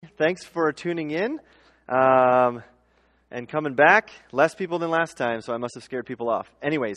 Thanks for tuning in and coming back. Less people than last time, so I must have scared people off. Anyways,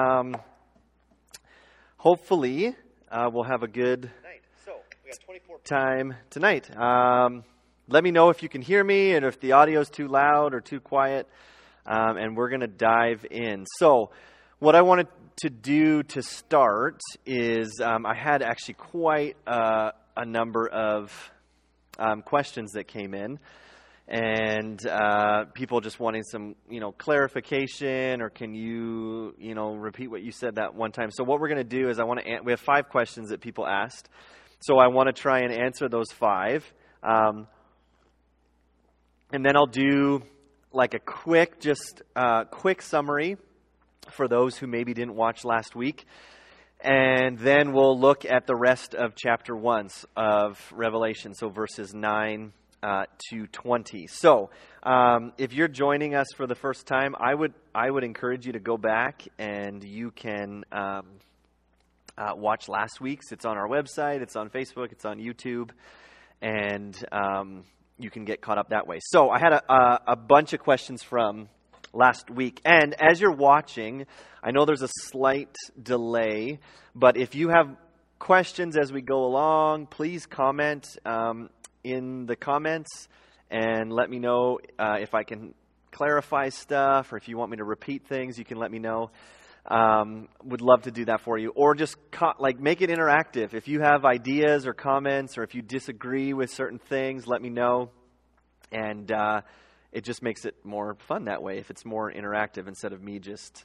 hopefully we'll have a good time tonight. Let me know if you can hear me and if the audio is too loud or too quiet, and we're going to dive in. So what I wanted to do to start is I had actually quite a number of questions that came in, and people just wanting some, clarification, or can you, repeat what you said that one time. So what we're going to do is we have 5 questions that people asked, so I want to try and answer those 5, and then I'll do like a quick summary for those who maybe didn't watch last week. And then we'll look at the rest of chapter 1 of Revelation, so verses 9 to 20. So, if you're joining us for the first time, I would encourage you to go back and you can watch last week's. It's on our website, it's on Facebook, it's on YouTube, and you can get caught up that way. So, I had a bunch of questions from last week. And as you're watching, I know there's a slight delay, but if you have questions as we go along, please comment in the comments and let me know if I can clarify stuff, or if you want me to repeat things, you can let me know. Would love to do that for you. Or just make it interactive. If you have ideas or comments, or if you disagree with certain things, let me know. And it just makes it more fun that way if it's more interactive instead of me just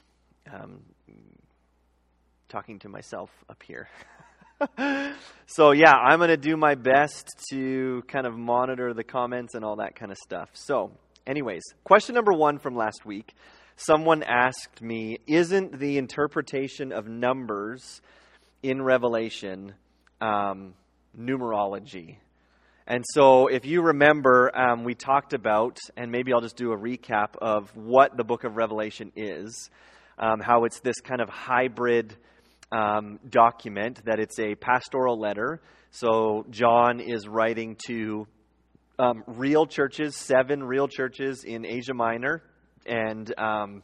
talking to myself up here. So yeah, I'm going to do my best to kind of monitor the comments and all that kind of stuff. So anyways, question number 1 from last week. Someone asked me, isn't the interpretation of numbers in Revelation numerology? And so if you remember, we talked about, and maybe I'll just do a recap of what the book of Revelation is, how it's this kind of hybrid document, that it's a pastoral letter. So John is writing to real churches, 7 real churches in Asia Minor, and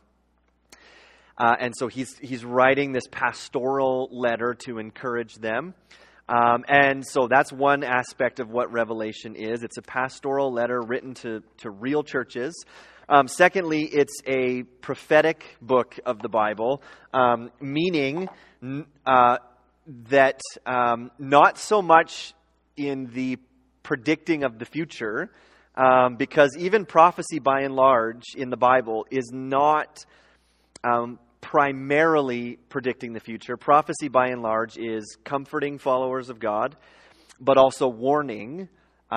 so he's writing this pastoral letter to encourage them. And so that's one aspect of what Revelation is. It's a pastoral letter written to real churches. Secondly, it's a prophetic book of the Bible, meaning that not so much in the predicting of the future, because even prophecy by and large in the Bible is not primarily predicting the future. Prophecy by and large is comforting followers of God, but also warning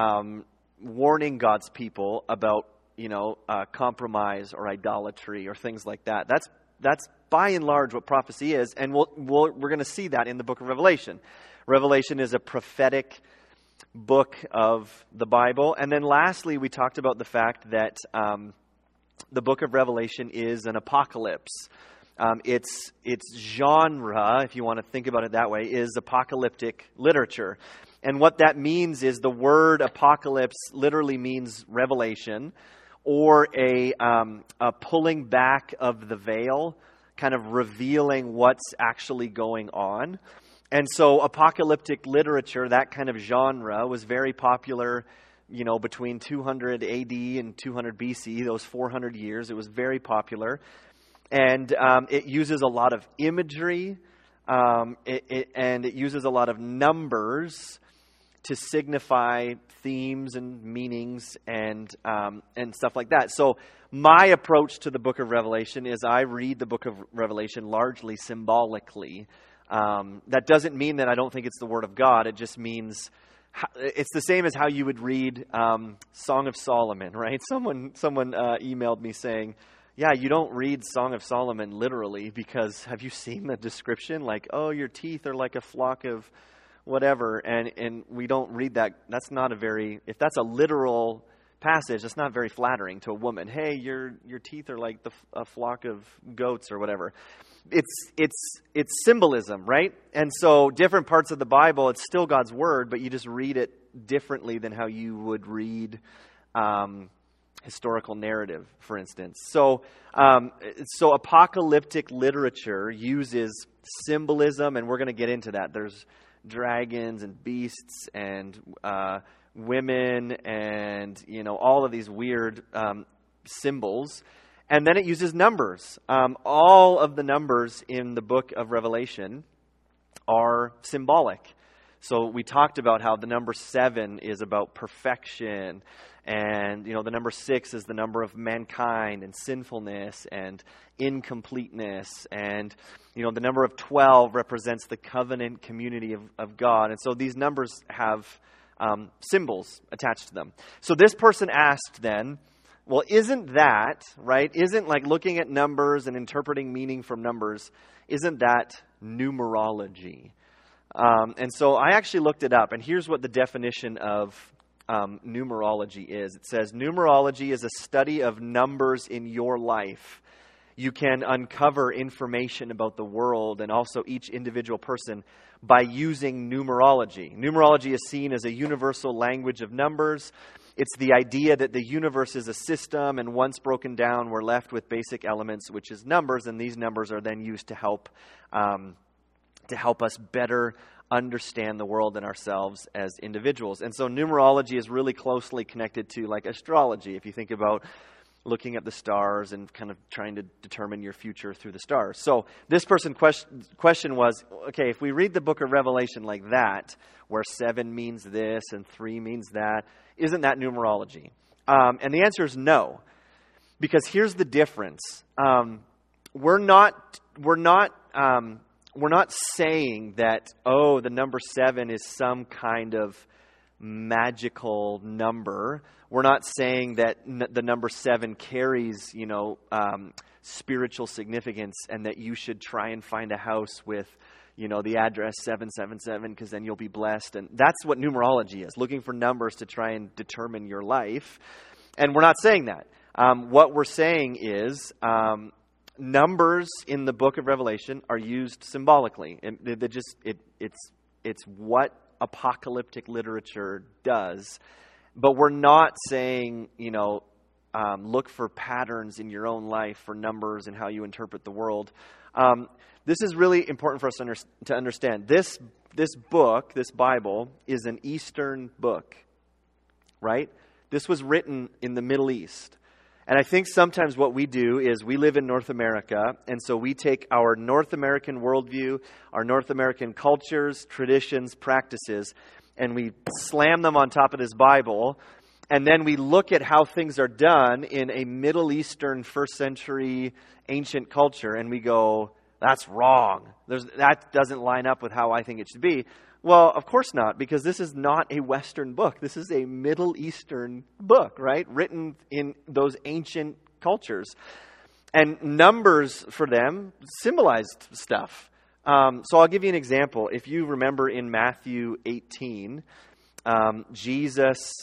God's people about compromise or idolatry or things like that. That's by and large what prophecy is, and we're going to see that in the book of Revelation. Revelation is a prophetic book of the Bible. And then lastly, we talked about the fact that the book of Revelation is an apocalypse. Its genre, if you want to think about it that way, is apocalyptic literature. And what that means is the word apocalypse literally means revelation, or a pulling back of the veil, kind of revealing what's actually going on. And so apocalyptic literature, that kind of genre, was very popular, between 200 AD and 200 BC, those 400 years. It was very popular. And it uses a lot of imagery, and it uses a lot of numbers to signify themes and meanings and stuff like that. So my approach to the book of Revelation is I read the book of Revelation largely symbolically. That doesn't mean that I don't think it's the Word of God. It just means it's the same as how you would read Song of Solomon, right? Someone emailed me saying, yeah, you don't read Song of Solomon literally, because have you seen the description? Like, oh, your teeth are like a flock of whatever, and we don't read that. That's not if that's a literal passage, that's not very flattering to a woman. Hey, your teeth are like a flock of goats or whatever. It's symbolism, right? And so different parts of the Bible, it's still God's word, but you just read it differently than how you would read historical narrative, for instance. So apocalyptic literature uses symbolism, and we're going to get into that. There's dragons and beasts and women and, all of these weird symbols. And then it uses numbers. All of the numbers in the book of Revelation are symbolic. So we talked about how the number 7 is about perfection, and the number 6 is the number of mankind and sinfulness and incompleteness, and the number of 12 represents the covenant community of God. And so these numbers have symbols attached to them. So this person asked then, well, isn't that, right? Isn't like looking at numbers and interpreting meaning from numbers, isn't that numerology? And so I actually looked it up, and here's what the definition of numerology is. It says, numerology is a study of numbers in your life. You can uncover information about the world and also each individual person by using numerology. Numerology is seen as a universal language of numbers. It's the idea that the universe is a system, and once broken down, we're left with basic elements, which is numbers, and these numbers are then used to help us better understand the world and ourselves as individuals. And so numerology is really closely connected to like astrology. If you think about looking at the stars and kind of trying to determine your future through the stars. So this person's question was, okay, if we read the book of Revelation like that, where 7 means this and 3 means that, isn't that numerology? And the answer is no. Because here's the difference. We're not saying that, the number 7 is some kind of magical number. We're not saying that the number 7 carries, spiritual significance, and that you should try and find a house with, the address 777, because then you'll be blessed. And that's what numerology is, looking for numbers to try and determine your life. And we're not saying that. What we're saying is, numbers in the book of Revelation are used symbolically. And it's what apocalyptic literature does. But we're not saying, look for patterns in your own life for numbers and how you interpret the world. This is really important for us to understand. This book, this Bible, is an Eastern book, right? This was written in the Middle East. And I think sometimes what we do is we live in North America, and so we take our North American worldview, our North American cultures, traditions, practices, and we slam them on top of this Bible, and then we look at how things are done in a Middle Eastern first century ancient culture, and we go, that's wrong. That doesn't line up with how I think it should be. Well, of course not, because this is not a Western book. This is a Middle Eastern book, right? Written in those ancient cultures. And numbers for them symbolized stuff. So I'll give you an example. If you remember in Matthew 18, Jesus,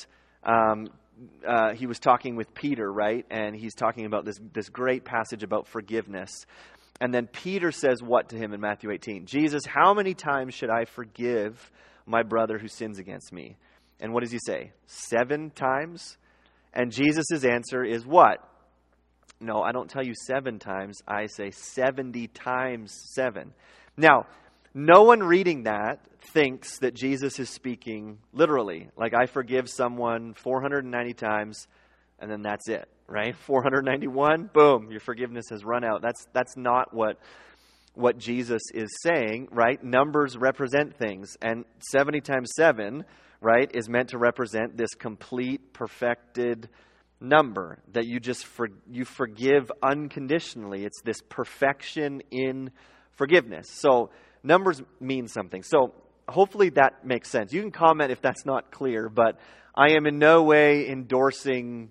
he was talking with Peter, right? And he's talking about this great passage about forgiveness. And then Peter says what to him in Matthew 18? Jesus, how many times should I forgive my brother who sins against me? And what does he say? 7 times? And Jesus' answer is what? No, I don't tell you 7 times. I say 70 times 7. Now, no one reading that thinks that Jesus is speaking literally. Like, I forgive someone 490 times, and then that's it. Right? 491, boom, your forgiveness has run out. That's not what Jesus is saying, right? Numbers represent things. And 70 times 7, right, is meant to represent this complete, perfected number that you forgive unconditionally. It's this perfection in forgiveness. So numbers mean something. So hopefully that makes sense. You can comment if that's not clear, but I am in no way endorsing,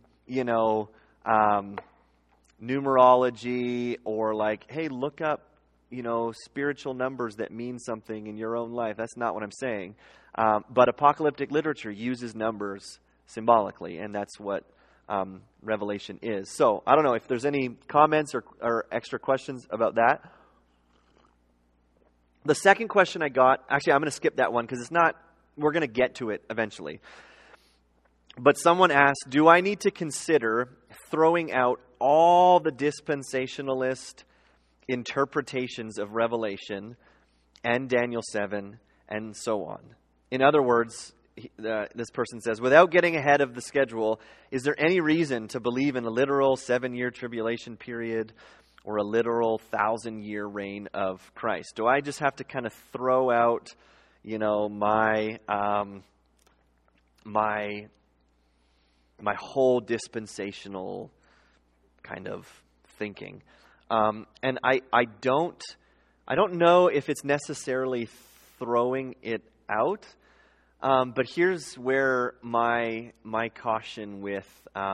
numerology or like, hey, look up, spiritual numbers that mean something in your own life. That's not what I'm saying. But apocalyptic literature uses numbers symbolically, and that's what Revelation is. So I don't know if there's any comments or extra questions about that. The second question I got, actually, I'm going to skip that one because it's not we're going to get to it eventually. But someone asked, do I need to consider throwing out all the dispensationalist interpretations of Revelation and Daniel 7 and so on? In other words, this person says, without getting ahead of the schedule, is there any reason to believe in a literal 7-year tribulation period or a literal 1,000-year reign of Christ? Do I just have to kind of throw out, my whole dispensational kind of thinking? And I don't know if it's necessarily throwing it out. But here's where my caution with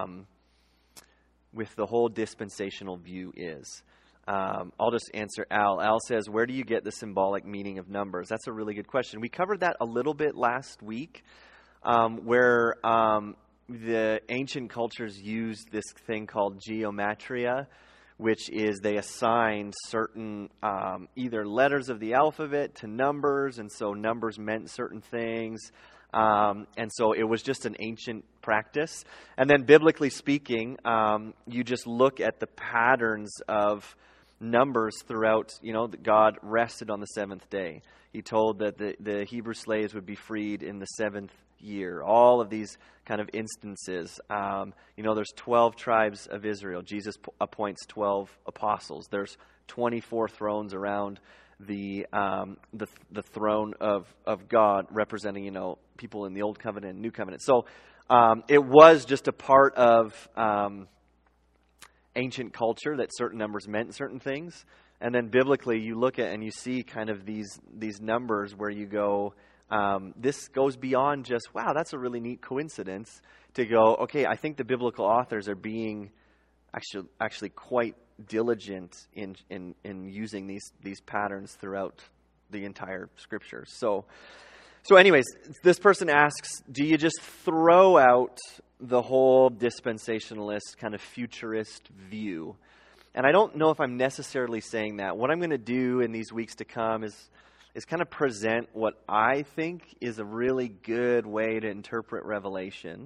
the whole dispensational view is. I'll just answer Al. Al says, where do you get the symbolic meaning of numbers? That's a really good question. We covered that a little bit last week, where the ancient cultures used this thing called geometria, which is they assigned certain either letters of the alphabet to numbers, and so numbers meant certain things. And so it was just an ancient practice. And then biblically speaking, you just look at the patterns of numbers throughout, that God rested on the seventh day. He told that the Hebrew slaves would be freed in the seventh year. All of these kind of instances. There's 12 tribes of Israel. Jesus appoints 12 apostles. There's 24 thrones around the throne of God, representing people in the Old Covenant and New Covenant. So it was just a part of ancient culture that certain numbers meant certain things. And then biblically, you look at and you see kind of these numbers where you go, this goes beyond just, wow, that's a really neat coincidence, to go, okay, I think the biblical authors are being actually quite diligent in using these patterns throughout the entire scriptures. So anyways, this person asks, do you just throw out the whole dispensationalist kind of futurist view? And I don't know if I'm necessarily saying that. What I'm going to do in these weeks to come is kind of present what I think is a really good way to interpret Revelation.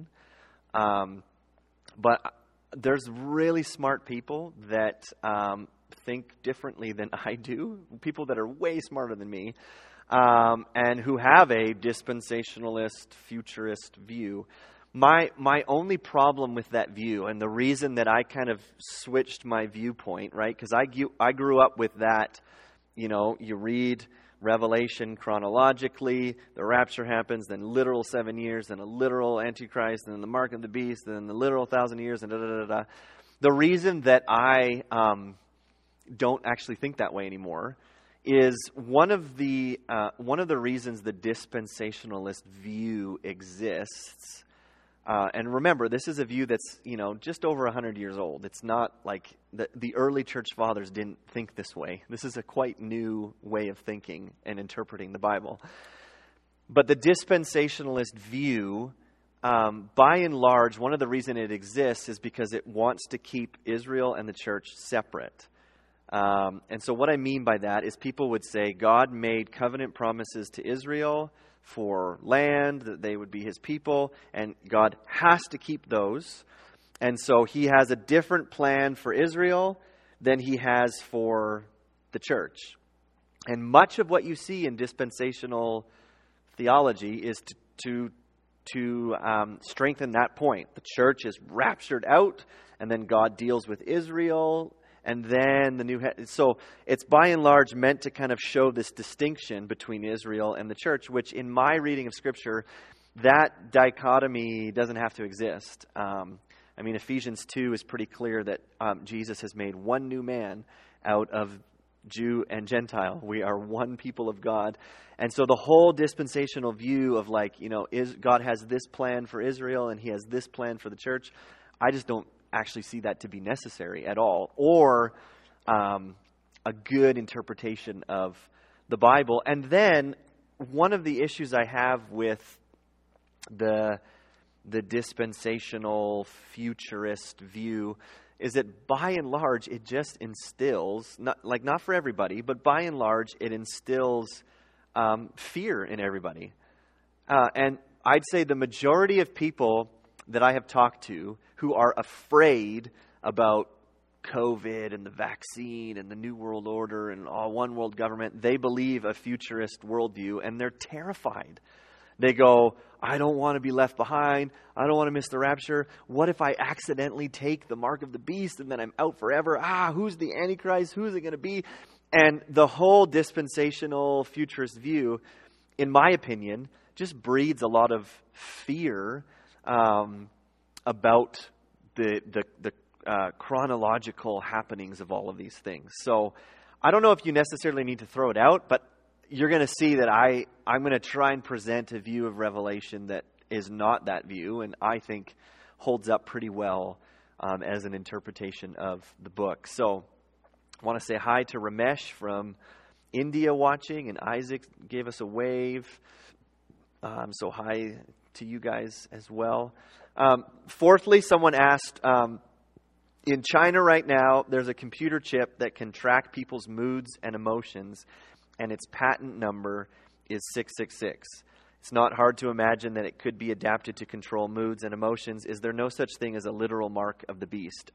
But there's really smart people that think differently than I do. People that are way smarter than me. And who have a dispensationalist, futurist view. My only problem with that view, and the reason that I kind of switched my viewpoint, right? Because I grew up with that, you read Revelation chronologically, the rapture happens, then literal 7 years, then a literal Antichrist, then the mark of the beast, then the literal 1,000 years, and da-da-da-da. The reason that I don't actually think that way anymore is one of the reasons the dispensationalist view exists. And remember, this is a view that's, just over 100 years old. It's not like the early church fathers didn't think this way. This is a quite new way of thinking and interpreting the Bible. But the dispensationalist view, by and large, one of the reasons it exists is because it wants to keep Israel and the church separate. And so what I mean by that is people would say God made covenant promises to Israel for land, that they would be his people, and God has to keep those. And so he has a different plan for Israel than he has for the church. And much of what you see in dispensational theology is to strengthen that point. The church is raptured out, and then God deals with Israel, and then the new head. So it's by and large meant to kind of show this distinction between Israel and the church, which in my reading of Scripture, that dichotomy doesn't have to exist. Ephesians 2 is pretty clear that Jesus has made one new man out of Jew and Gentile. We are one people of God. And so the whole dispensational view of God has this plan for Israel and he has this plan for the church, I just don't actually see that to be necessary at all, or a good interpretation of the Bible. And then one of the issues I have with the dispensational futurist view is that by and large it just instills, not for everybody, but by and large it instills fear in everybody. And I'd say the majority of people that I have talked to who are afraid about COVID and the vaccine and the New World Order and one world government, they believe a futurist worldview, and they're terrified. They go, I don't want to be left behind. I don't want to miss the rapture. What if I accidentally take the mark of the beast and then I'm out forever? Who's the Antichrist? Who's it going to be? And the whole dispensational futurist view, in my opinion, just breeds a lot of fear about the chronological happenings of all of these things. So I don't know if you necessarily need to throw it out, but you're going to see that I'm going to try and present a view of Revelation that is not that view, and I think holds up pretty well as an interpretation of the book. So I want to say hi to Ramesh from India watching, and Isaac gave us a wave. So hi to you guys as well. Fourthly, someone asked, in China right now, there's a computer chip that can track people's moods and emotions, and its patent number is 666. It's not hard to imagine that it could be adapted to control moods and emotions. Is there no such thing as a literal mark of the beast?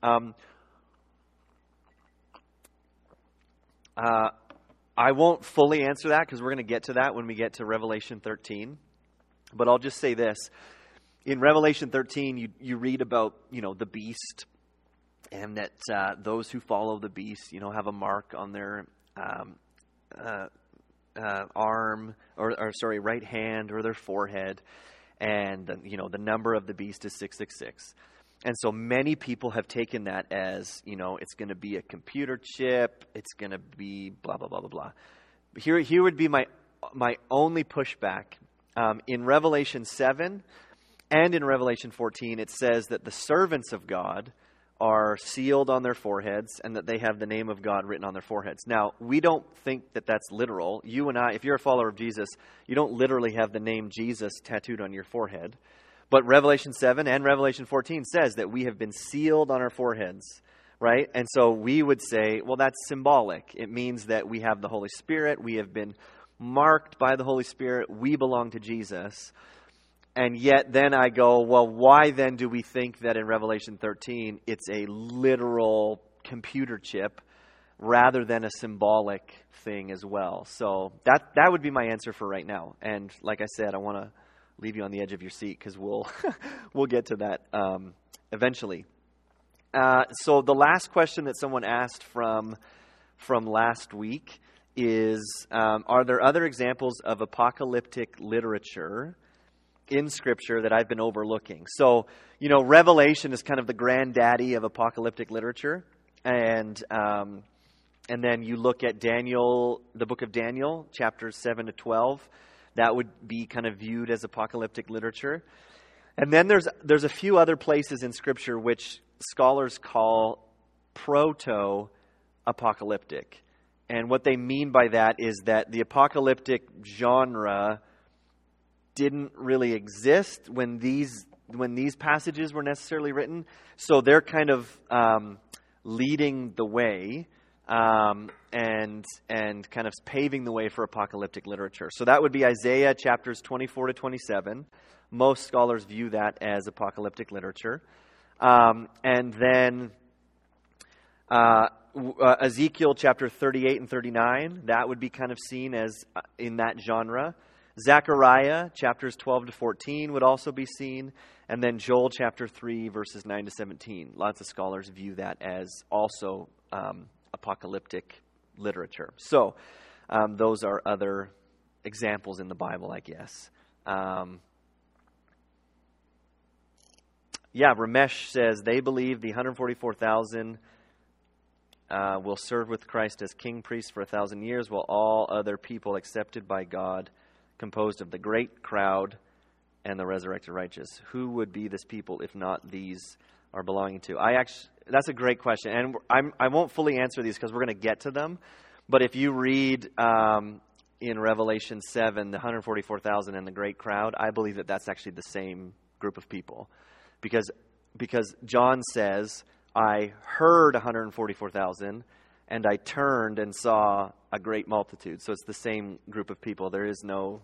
I won't fully answer that because we're going to get to that when we get to Revelation 13. But I'll just say this. In Revelation 13, you read about, the beast, and that those who follow the beast, have a mark on their arm, right hand, or their forehead, and the number of the beast is 666. And so many people have taken that as, it's going to be a computer chip, it's going to be blah blah blah blah blah. Here would be my only pushback. In Revelation 7 and in Revelation 14, it says that the servants of God are sealed on their foreheads and that they have the name of God written on their foreheads. Now, we don't think that that's literal. You and I, if you're a follower of Jesus, you don't literally have the name Jesus tattooed on your forehead. But Revelation 7 and Revelation 14 says that we have been sealed on our foreheads, right? And so we would say, well, that's symbolic. It means that we have the Holy Spirit. We have been marked by the Holy Spirit. We belong to Jesus. And yet then I go, well, why then do we think that in Revelation 13 it's a literal computer chip rather than a symbolic thing as well? So that would be my answer for right now. And like I said, I want to leave you on the edge of your seat because we'll get to that eventually. So the last question that someone asked from last week is, are there other examples of apocalyptic literature in Scripture that I've been overlooking? So, Revelation is kind of the granddaddy of apocalyptic literature. And then you look at Daniel, the book of Daniel, chapters 7 to 12. That would be kind of viewed as apocalyptic literature. And then there's a few other places in Scripture which scholars call proto-apocalyptic. And what they mean by that is that the apocalyptic genre didn't really exist when these passages were necessarily written. So they're kind of leading the way and kind of paving the way for apocalyptic literature. So that would be Isaiah chapters 24 to 27. Most scholars view that as apocalyptic literature. And then Ezekiel chapter 38 and 39, that would be kind of seen as in that genre. Zechariah chapters 12 to 14 would also be seen. And then Joel chapter 3 verses 9 to 17. Lots of scholars view that as also apocalyptic literature. So those are other examples in the Bible, I guess. Ramesh says they believe the 144,000 will serve with Christ as king priest for 1,000 years, while all other people accepted by God, composed of the great crowd and the resurrected righteous. Who would be this people if not these are belonging to? That's a great question, and I won't fully answer these because we're going to get to them. But if you read in Revelation 7, the 144,000 and the great crowd, I believe that that's actually the same group of people, because John says, I heard 144,000, and I turned and saw a great multitude. So it's the same group of people. There is no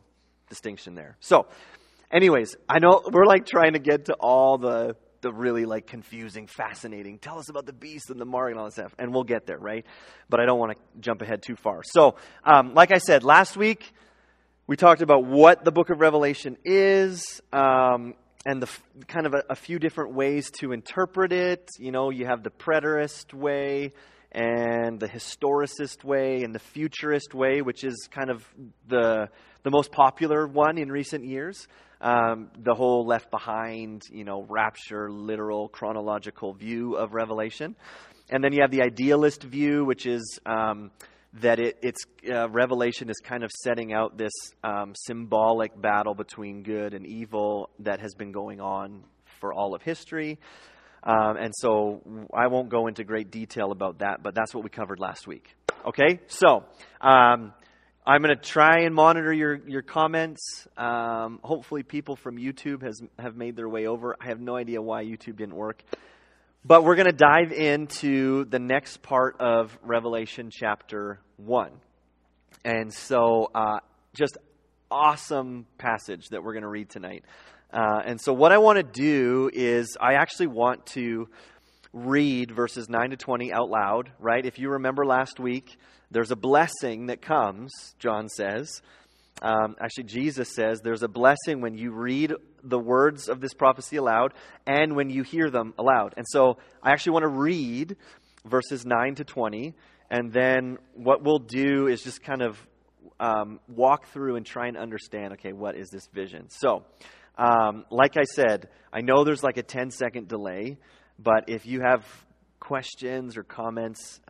distinction there. So, anyways, I know we're like trying to get to all the really like confusing, fascinating, tell us about the beast and the mark and all that stuff, and we'll get there, right? But I don't want to jump ahead too far. So, like I said, last week we talked about what the book of Revelation is, and the kind of a few different ways to interpret it. You know, you have the preterist way, and the historicist way, and the futurist way, which is kind of the most popular one in recent years. The whole Left Behind, rapture, literal, chronological view of Revelation. And then you have the idealist view, which is that Revelation is kind of setting out this symbolic battle between good and evil that has been going on for all of history. And so I won't go into great detail about that, but that's what we covered last week. Okay, so I'm going to try and monitor your comments. Hopefully people from YouTube have made their way over. I have no idea why YouTube didn't work. But we're going to dive into the next part of Revelation chapter 1. And so just awesome passage that we're going to read tonight. And so what I want to do is I actually want to read verses 9 to 20 out loud, right? If you remember last week, there's a blessing that comes, John says. Actually, Jesus says there's a blessing when you read the words of this prophecy aloud and when you hear them aloud. And so I actually want to read verses 9 to 20. And then what we'll do is just kind of walk through and try and understand, okay, what is this vision? So, like I said, I know there's like a 10-second delay, but if you have questions or comments,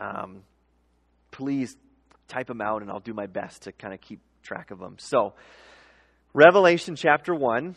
please type them out and I'll do my best to kind of keep track of them. So, Revelation chapter 1,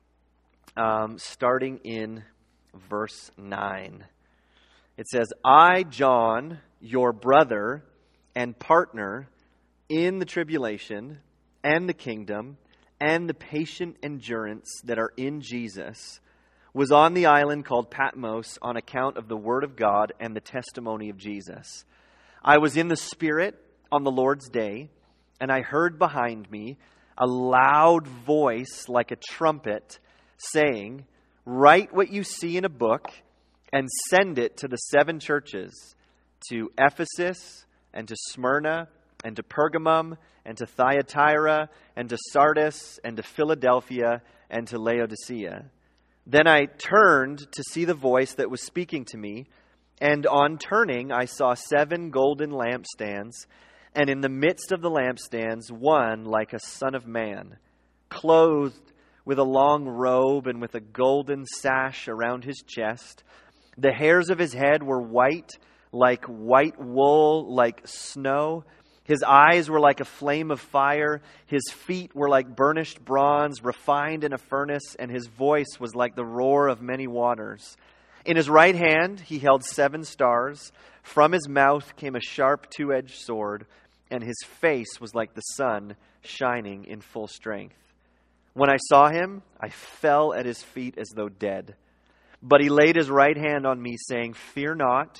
starting in verse 9. It says, I, John, your brother and partner in the tribulation and the kingdom and the patient endurance that are in Jesus, was on the island called Patmos on account of the word of God and the testimony of Jesus. I was in the Spirit on the Lord's day, and I heard behind me a loud voice like a trumpet saying, write what you see in a book and send it to the 7 churches, to Ephesus and to Smyrna and to Pergamum and to Thyatira and to Sardis and to Philadelphia and to Laodicea. Then I turned to see the voice that was speaking to me, and on turning I saw 7 golden lampstands, and in the midst of the lampstands one like a son of man, clothed with a long robe and with a golden sash around his chest. The hairs of his head were white, like white wool, like snow. His eyes were like a flame of fire. His feet were like burnished bronze, refined in a furnace, and his voice was like the roar of many waters. In his right hand he held 7 stars. From his mouth came a sharp 2-edged sword, and his face was like the sun shining in full strength. When I saw him, I fell at his feet as though dead. But he laid his right hand on me, saying, fear not,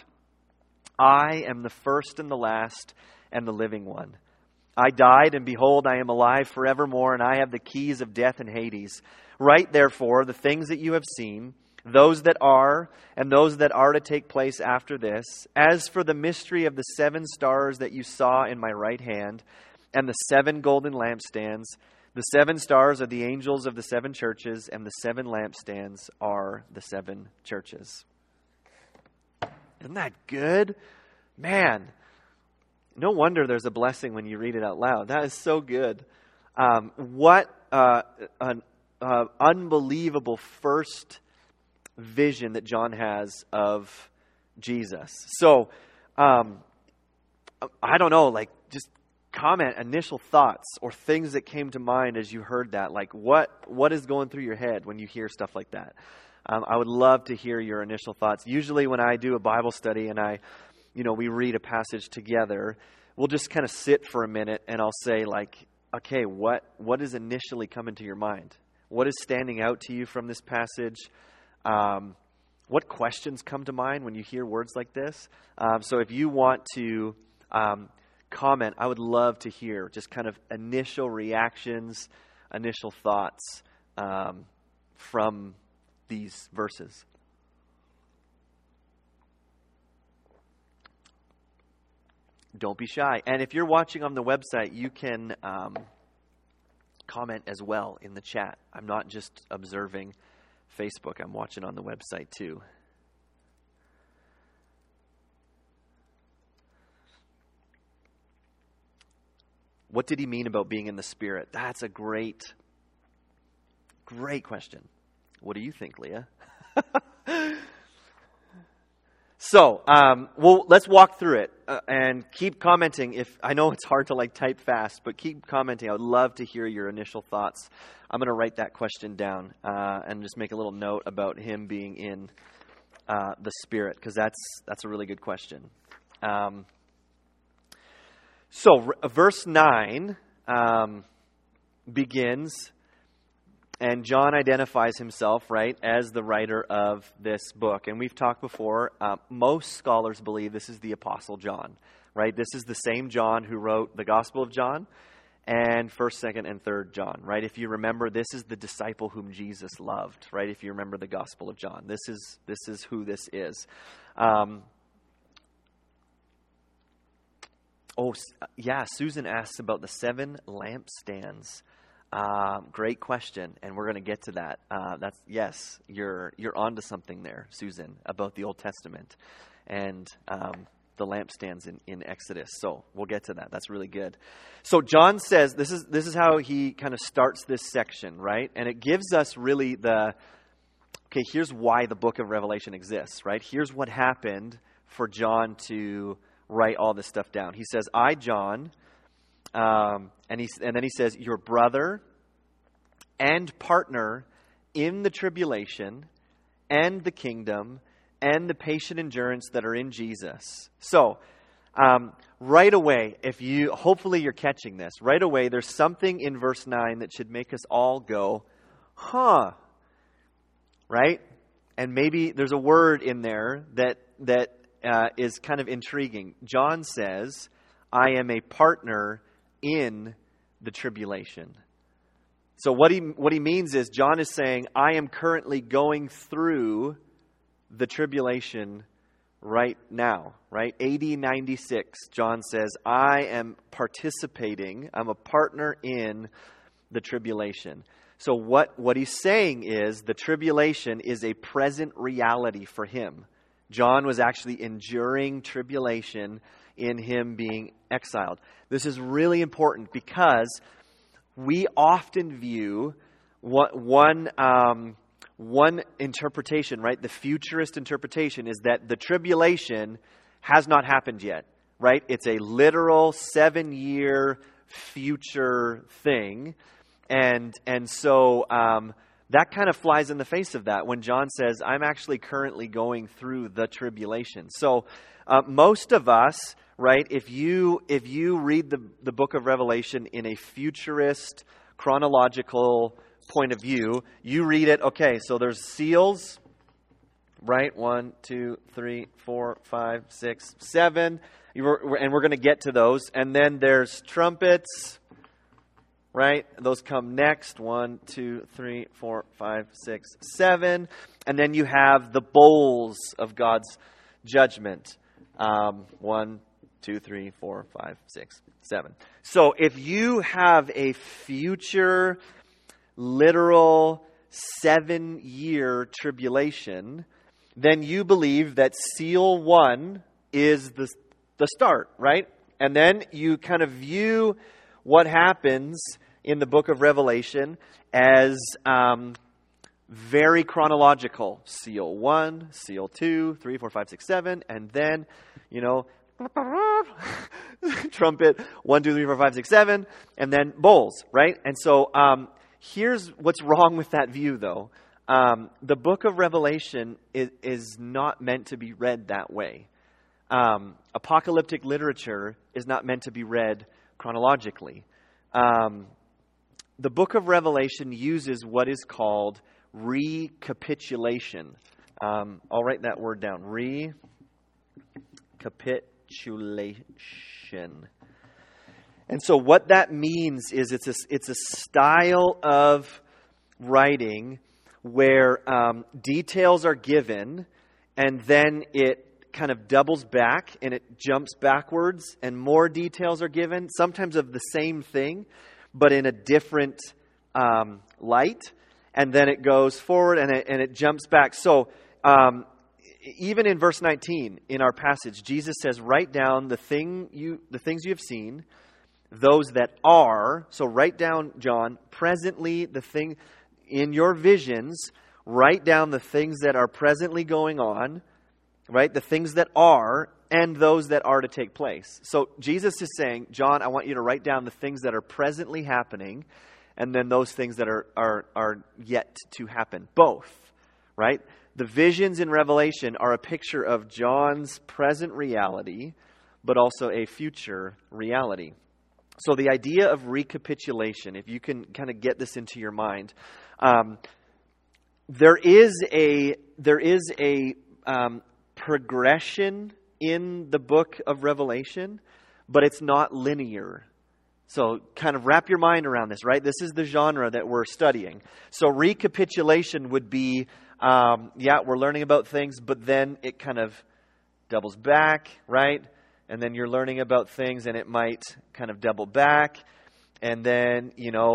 I am the first and the last and the living one. I died, and behold, I am alive forevermore, and I have the keys of death and Hades. Write therefore the things that you have seen, those that are, and those that are to take place after this. As for the mystery of the 7 stars that you saw in my right hand, and the 7 golden lampstands, the 7 stars are the angels of the 7 churches, and the 7 lampstands are the 7 churches. Isn't that good? Man, no wonder there's a blessing when you read it out loud. That is so good. What an unbelievable first vision that John has of Jesus. So, I don't know, like just comment, initial thoughts or things that came to mind as you heard that. Like what is going through your head when you hear stuff like that? I would love to hear your initial thoughts. Usually when I do a Bible study and we read a passage together, we'll just kind of sit for a minute and I'll say like, okay, what is initially coming to your mind? What is standing out to you from this passage? What questions come to mind when you hear words like this? So if you want to comment, I would love to hear just kind of initial reactions, initial thoughts from these verses? Don't be shy. And if you're watching on the website, you can comment as well in the chat. I'm not just observing Facebook. I'm watching on the website too. What did he mean about being in the Spirit? That's a great question. What do you think, Leah? So, let's walk through it and keep commenting. If I know it's hard to type fast, but keep commenting. I would love to hear your initial thoughts. I'm going to write that question down and just make a little note about him being in the Spirit, because that's a really good question. So, verse 9 begins, and John identifies himself, right, as the writer of this book. And we've talked before, most scholars believe this is the Apostle John, right? This is the same John who wrote the Gospel of John and 1st, 2nd, and 3rd John, right? If you remember, this is the disciple whom Jesus loved, right? If you remember the Gospel of John, this is who this is. Susan asks about the 7 lampstands. Great question, and we're going to get to that. You're onto something there, Susan, about the Old Testament and the lampstands in Exodus. So we'll get to that. That's really good. So John says this is how he kind of starts this section, right? And it gives us really here's why the book of Revelation exists, right? Here's what happened for John to write all this stuff down. He says, I, John, and then he says, your brother and partner in the tribulation and the kingdom and the patient endurance that are in Jesus. So, right away, hopefully you're catching this, right away, there's something in verse 9 that should make us all go, huh, right? And maybe there's a word in there that is kind of intriguing. John says, I am a partner in the tribulation. So what he means is, John is saying, I am currently going through the tribulation right now, right? AD 96, John says, I am participating, I'm a partner in the tribulation. So what he's saying is, the tribulation is a present reality for him. John was actually enduring tribulation in him being exiled. This is really important because we often view one interpretation, right? The futurist interpretation is that the tribulation has not happened yet, right? It's a literal 7-year future thing. And so that kind of flies in the face of that when John says, I'm actually currently going through the tribulation. So most of us, right, if you read the book of Revelation in a futurist, chronological point of view, you read it, okay, so there's seals, right? 1, 2, 3, 4, 5, 6, 7. And we're going to get to those. And then there's trumpets, right? Those come next. 1, 2, 3, 4, 5, 6, 7. And then you have the bowls of God's judgment. 1, 2, 3, 4, 5, 6, 7. So if you have a future, literal 7-year tribulation, then you believe that seal 1 is the start, right? And then you kind of view what happens in the book of Revelation as very chronological. Seal 1, seal 2, 3, 4, 5, 6, 7, and then, trumpet 1, 2, 3, 4, 5, 6, 7, and then bowls, right? And so here's what's wrong with that view, though. The book of Revelation is not meant to be read that way. Apocalyptic literature is not meant to be read chronologically. The book of Revelation uses what is called recapitulation. I'll write that word down. Recapitulation. And so what that means is it's a style of writing where details are given, and then it kind of doubles back and it jumps backwards, and more details are given, sometimes of the same thing, but in a different light. And then it goes forward and it jumps back. So even in verse 19 in our passage, Jesus says, write down the things you have seen, those that are. So write down, John, presently the thing in your visions, write down the things that are presently going on, right? The things that are and those that are to take place. So Jesus is saying, John, I want you to write down the things that are presently happening, and then those things that are yet to happen. Both, right? The visions in Revelation are a picture of John's present reality, but also a future reality. So the idea of recapitulation, if you can kind of get this into your mind, there is a progression in the book of Revelation, but it's not linear. So kind of wrap your mind around this, right? This is the genre that we're studying. So recapitulation would be, we're learning about things, but then it kind of doubles back, right? And then you're learning about things and it might kind of double back. And then,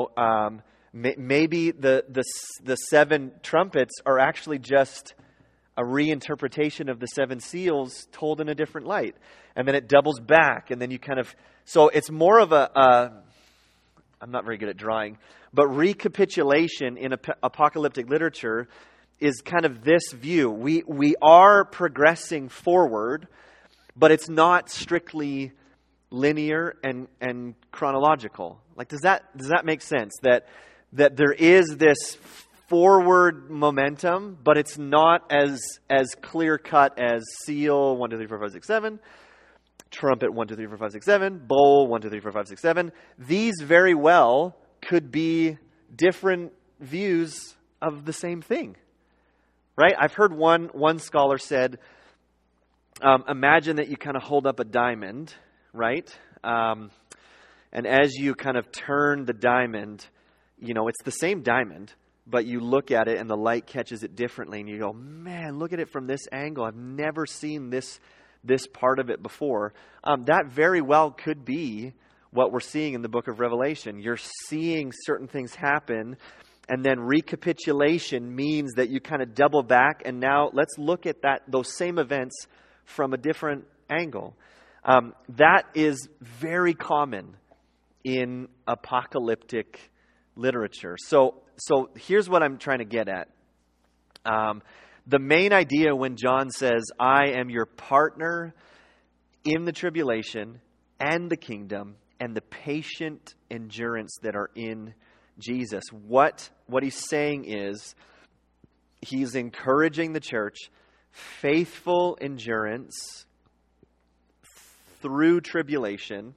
maybe the seven trumpets are actually just a reinterpretation of the seven seals told in a different light. And then it doubles back, and then you kind of... So it's more of I'm not very good at drawing, but recapitulation in apocalyptic literature is kind of this view. We are progressing forward, but it's not strictly linear and chronological. Like, does that make sense? That there is this forward momentum, but it's not as clear cut as seal 1, 2, 3, 4, 5, 6, 7, trumpet 1, 2, 3, 4, 5, 6, 7, bowl 1, 2, 3, 4, 5, 6, 7. These very well could be different views of the same thing, right? I've heard one scholar said, imagine that you kind of hold up a diamond, right? And as you kind of turn the diamond, it's the same diamond, but you look at it and the light catches it differently, and you go, man, look at it from this angle. I've never seen this part of it before. That very well could be what we're seeing in the book of Revelation. You're seeing certain things happen, and then recapitulation means that you kind of double back, and now let's look at those same events from a different angle. That is very common in apocalyptic literature. So here's what I'm trying to get at. The main idea when John says, I am your partner in the tribulation and the kingdom and the patient endurance that are in Jesus, what he's saying is he's encouraging the church, faithful endurance through tribulation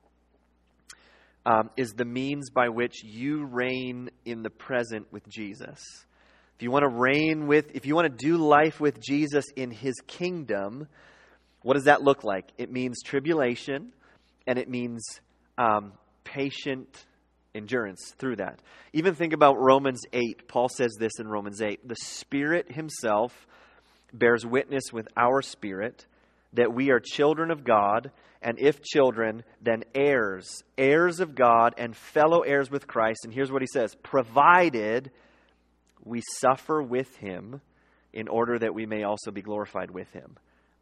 is the means by which you reign in the present with Jesus. If you want to do life with Jesus in his kingdom, what does that look like? It means tribulation, and it means patient endurance through that. Even think about Romans 8. Paul says this in Romans 8. The Spirit himself bears witness with our spirit that we are children of God, and if children, then heirs, heirs of God and fellow heirs with Christ. And here's what he says, provided we suffer with him in order that we may also be glorified with him.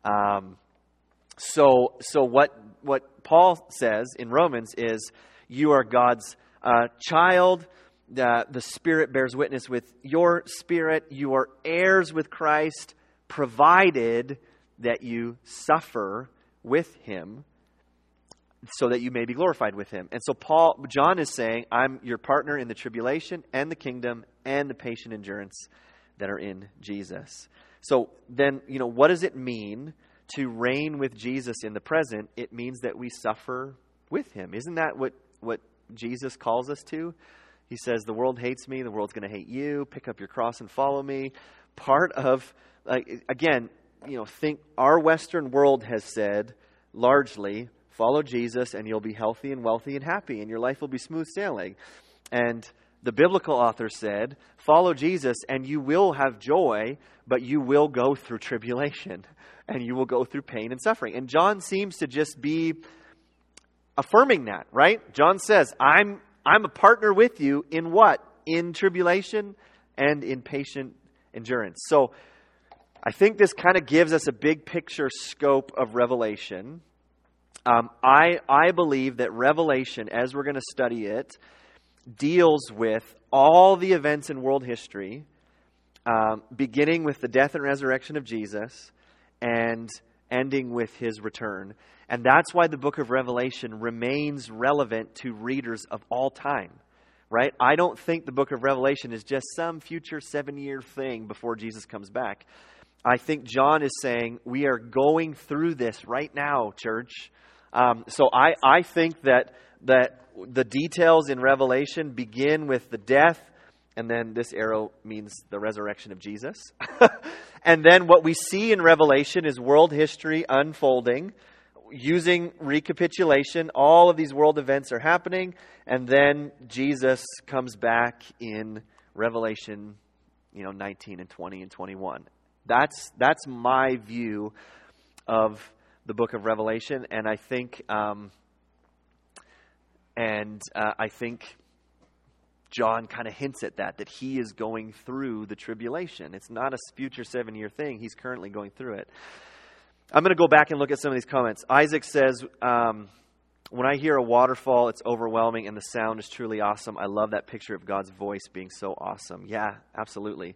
So what Paul says in Romans is you are God's child. The Spirit bears witness with your spirit. You are heirs with Christ, provided that you suffer with him so that you may be glorified with him. And so John is saying, I'm your partner in the tribulation and the kingdom and the patient endurance that are in Jesus. So then, what does it mean to reign with Jesus in the present? It means that we suffer with him. Isn't that what Jesus calls us to? He says, the world hates me, the world's going to hate you. Pick up your cross and follow me. Part of, think our Western world has said, largely, Follow Jesus and you'll be healthy and wealthy and happy and your life will be smooth sailing. And the biblical author said, follow Jesus and you will have joy, but you will go through tribulation and you will go through pain and suffering. And John seems to just be affirming that, right? John says, I'm a partner with you in what? In tribulation and in patient endurance. So I think this kind of gives us a big picture scope of Revelation. I believe that Revelation, as we're going to study it, deals with all the events in world history, beginning with the death and resurrection of Jesus and ending with his return. And that's why the book of Revelation remains relevant to readers of all time, right? I don't think the book of Revelation is just some future 7-year thing before Jesus comes back. I think John is saying we are going through this right now, church. So I think that the details in Revelation begin with the death, and then this arrow means the resurrection of Jesus. And then what we see in Revelation is world history unfolding. Using recapitulation, all of these world events are happening, and then Jesus comes back in Revelation, 19 and 20 and 21. That's my view of the book of Revelation, and I think I think John kind of hints at that he is going through the tribulation. It's not a future 7-year thing. He's currently going through it. I'm going to go back and look at some of these comments. Isaac says, when I hear a waterfall, it's overwhelming and the sound is truly awesome. I love that picture of God's voice being so awesome. Yeah, absolutely.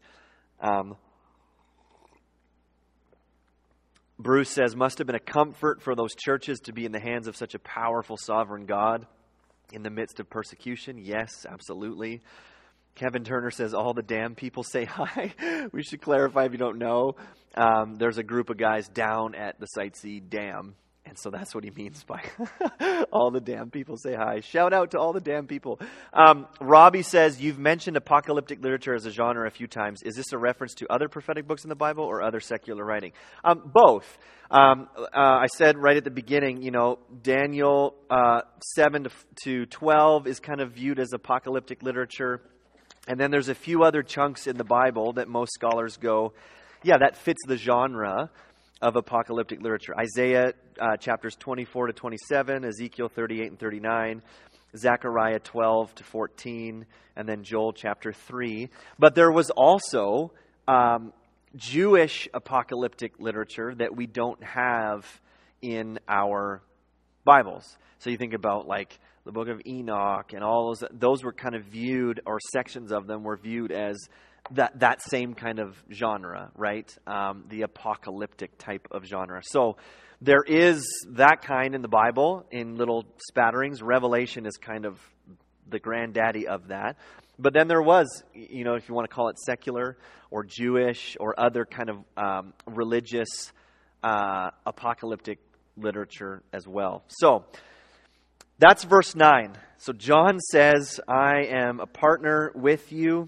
Bruce says, must have been a comfort for those churches to be in the hands of such a powerful sovereign God in the midst of persecution. Yes, absolutely. Kevin Turner says, all the damn people say hi. We should clarify if you don't know. There's a group of guys down at the Site C Dam. And so that's what he means by all the damn people say hi. Shout out to all the damn people. Robbie says, you've mentioned apocalyptic literature as a genre a few times. Is this a reference to other prophetic books in the Bible or other secular writing? Both. I said right at the beginning, Daniel 7 to 12 is kind of viewed as apocalyptic literature. And then there's a few other chunks in the Bible that most scholars go, yeah, that fits the genre of apocalyptic literature. Isaiah chapters 24 to 27, Ezekiel 38 and 39, Zechariah 12 to 14, and then Joel chapter 3. But there was also Jewish apocalyptic literature that we don't have in our Bibles. So you think about like the book of Enoch and all those were kind of viewed, or sections of them were viewed as that same kind of genre, right? The apocalyptic type of genre. So there is that kind in the Bible in little spatterings. Revelation is kind of the granddaddy of that. But then there was, if you want to call it secular or Jewish or other kind of religious apocalyptic literature as well. So that's verse 9. So John says, I am a partner with you.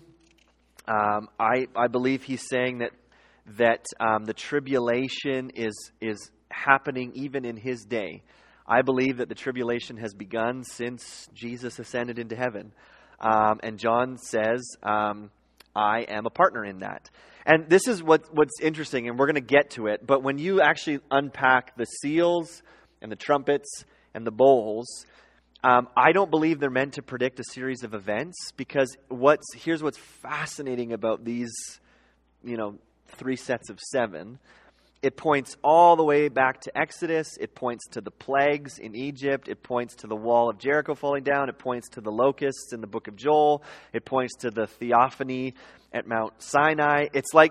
I believe he's saying that the tribulation is happening even in his day. I believe that the tribulation has begun since Jesus ascended into heaven. And John says, I am a partner in that. And this is what's interesting, and we're going to get to it. But when you actually unpack the seals and the trumpets and the bowls, I don't believe they're meant to predict a series of events, because here's what's fascinating about these, 3 sets of 7. It points all the way back to Exodus. It points to the plagues in Egypt. It points to the wall of Jericho falling down. It points to the locusts in the book of Joel. It points to the theophany at Mount Sinai. It's like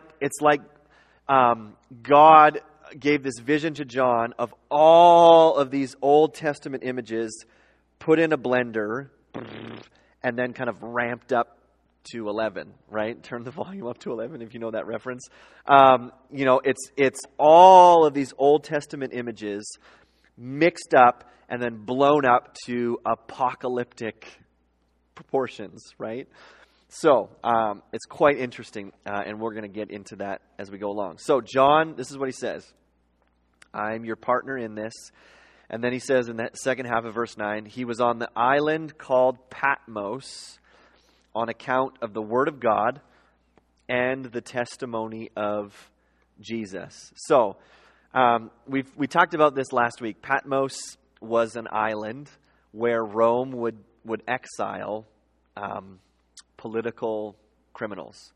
God gave this vision to John of all of these Old Testament images put in a blender and then kind of ramped up to 11, right? Turn the volume up to 11 if you know that reference. It's all of these Old Testament images mixed up and then blown up to apocalyptic proportions, right? So it's quite interesting, and we're going to get into that as we go along. So John, this is what he says. I'm your partner in this. And then he says in that second half of verse 9, he was on the island called Patmos on account of the word of God and the testimony of Jesus. So, we talked about this last week. Patmos was an island where Rome would exile political criminals.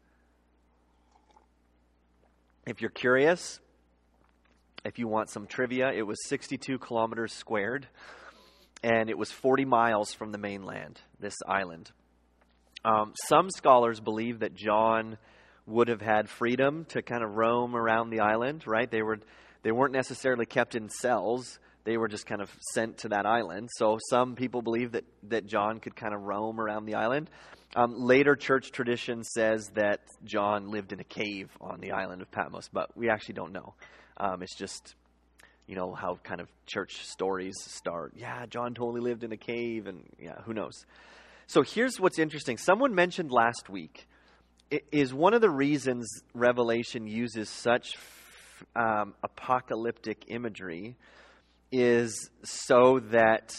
If you're curious, if you want some trivia, it was 62 kilometers squared, and it was 40 miles from the mainland, this island. Some scholars believe that John would have had freedom to kind of roam around the island, right? They weren't necessarily kept in cells. They were just kind of sent to that island. So some people believe that John could kind of roam around the island. Later church tradition says that John lived in a cave on the island of Patmos, but we actually don't know. It's just, how kind of church stories start. Yeah, John totally lived in a cave, and who knows. So here's what's interesting. Someone mentioned last week, is one of the reasons Revelation uses such apocalyptic imagery is so that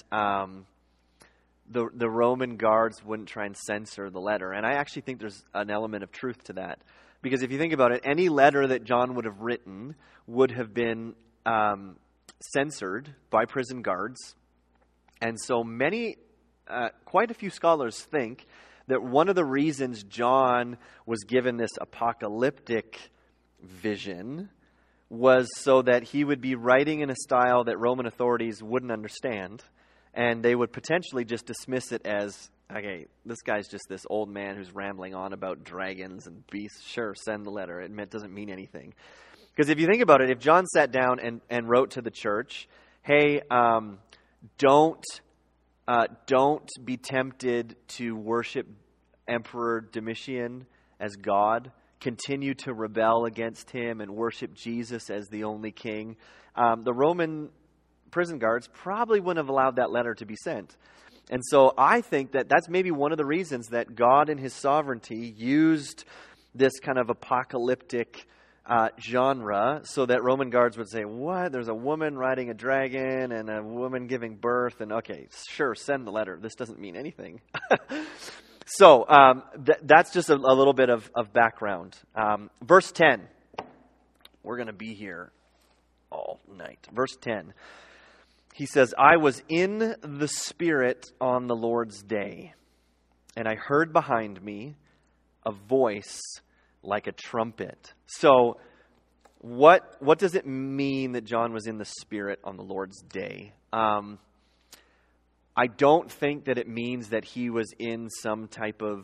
the Roman guards wouldn't try and censor the letter. And I actually think there's an element of truth to that. Because if you think about it, any letter that John would have written would have been censored by prison guards. And so quite a few scholars think that one of the reasons John was given this apocalyptic vision was so that he would be writing in a style that Roman authorities wouldn't understand, and they would potentially just dismiss it as, okay, this guy's just this old man who's rambling on about dragons and beasts. Sure, send the letter. It doesn't mean anything. Because if you think about it, if John sat down and wrote to the church, hey, don't be tempted to worship Emperor Domitian as God. Continue to rebel against him and worship Jesus as the only king. The Roman prison guards probably wouldn't have allowed that letter to be sent. And so I think that that's maybe one of the reasons that God in his sovereignty used this kind of apocalyptic genre so that Roman guards would say, what? There's a woman riding a dragon and a woman giving birth. And okay, sure, send the letter. This doesn't mean anything. So that's just a little bit of background. Verse 10. We're going to be here all night. Verse 10. He says, I was in the Spirit on the Lord's day, and I heard behind me a voice like a trumpet. So what does it mean that John was in the Spirit on the Lord's day? I don't think that it means that he was in some type of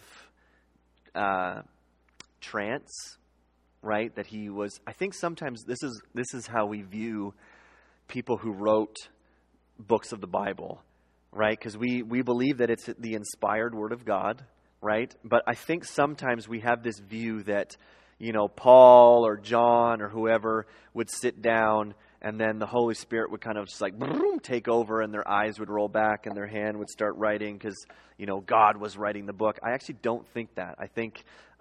trance, right? That he was. I think sometimes this is how we view people who wrote books of the Bible, right? Because we believe that it's the inspired Word of God, right? But I think sometimes we have this view that, Paul or John or whoever would sit down, and then the Holy Spirit would kind of just like boom, take over, and their eyes would roll back and their hand would start writing because, God was writing the book. I actually don't think that. I think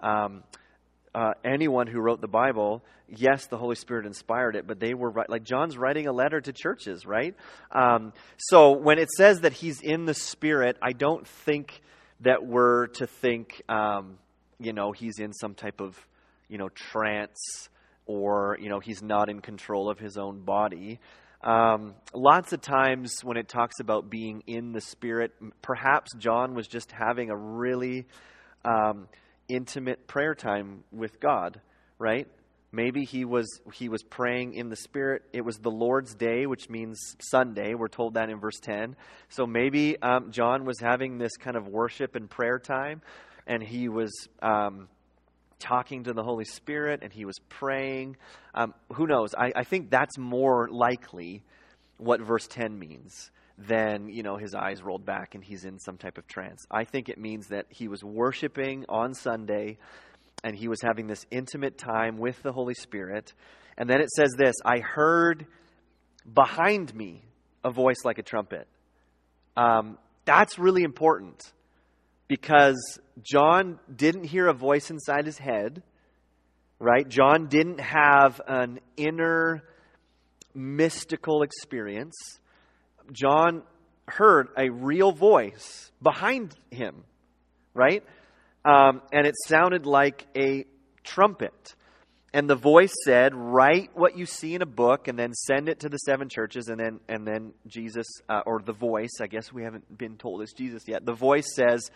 anyone who wrote the Bible, yes, the Holy Spirit inspired it, but they were like John's writing a letter to churches, right? So when it says that he's in the Spirit, I don't think that we're to think, he's in some type of, trance, or, he's not in control of his own body. Lots of times when it talks about being in the Spirit, perhaps John was just having a really intimate prayer time with God, right? Maybe he was praying in the Spirit. It was the Lord's Day, which means Sunday. We're told that in verse 10. So maybe John was having this kind of worship and prayer time, and he was talking to the Holy Spirit, and he was praying. Who knows? I think that's more likely what verse 10 means than, his eyes rolled back and he's in some type of trance. I think it means that he was worshiping on Sunday, and he was having this intimate time with the Holy Spirit. And then it says this, I heard behind me a voice like a trumpet. That's really important, because John didn't hear a voice inside his head, right? John didn't have an inner mystical experience. John heard a real voice behind him, right? And it sounded like a trumpet. And the voice said, write what you see in a book and then send it to the 7 churches. And then Jesus, or the voice, I guess we haven't been told it's Jesus yet. The voice says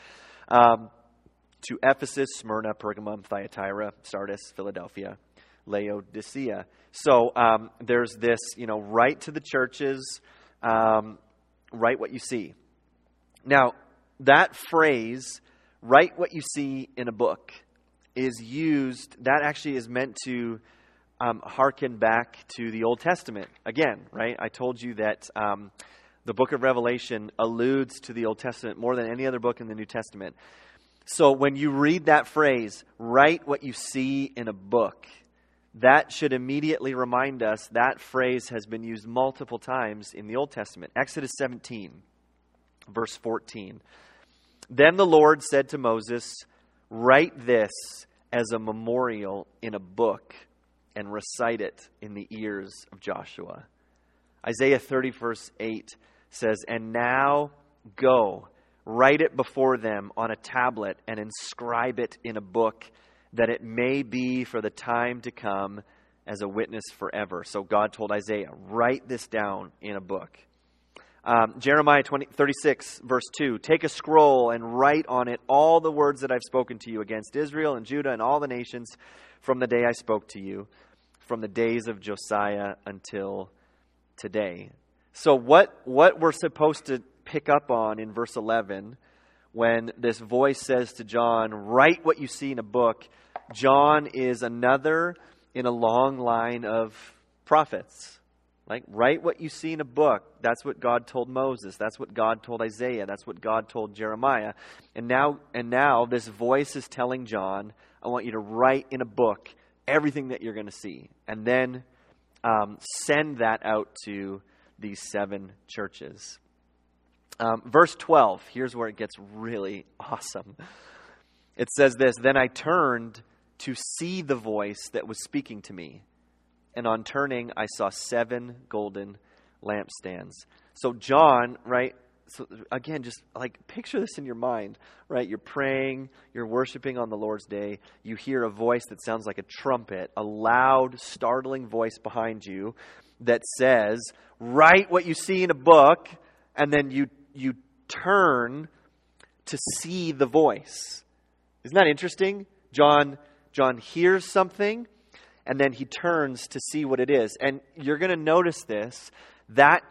to Ephesus, Smyrna, Pergamum, Thyatira, Sardis, Philadelphia, Laodicea. So there's this, write to the churches, write what you see. Now, that phrase, write what you see in a book, is used, that actually is meant to hearken back to the Old Testament. Again, right? I told you that the book of Revelation alludes to the Old Testament more than any other book in the New Testament. So when you read that phrase, write what you see in a book, that should immediately remind us that phrase has been used multiple times in the Old Testament. Exodus 17, verse 14. Then the Lord said to Moses, write this as a memorial in a book and recite it in the ears of Joshua. Isaiah 30 verse 8 says, and now go, write it before them on a tablet and inscribe it in a book, that it may be for the time to come as a witness forever. So God told Isaiah, write this down in a book. Jeremiah 36, verse 2, take a scroll and write on it all the words that I've spoken to you against Israel and Judah and all the nations from the day I spoke to you, from the days of Josiah until today. So what we're supposed to pick up on in verse 11, when this voice says to John, write what you see in a book, John is another in a long line of prophets. Like, write what you see in a book. That's what God told Moses. That's what God told Isaiah. That's what God told Jeremiah. And now this voice is telling John, I want you to write in a book everything that you're going to see. And then send that out to these 7 churches. Verse 12, here's where it gets really awesome. It says this, then I turned to see the voice that was speaking to me. And on turning, I saw 7 golden lampstands. So John, right? So again, just like picture this in your mind, right? You're praying, you're worshiping on the Lord's Day. You hear a voice that sounds like a trumpet, a loud, startling voice behind you that says, write what you see in a book. And then you turn to see the voice. Isn't that interesting? John hears something, and then he turns to see what it is. And you're going to notice this, that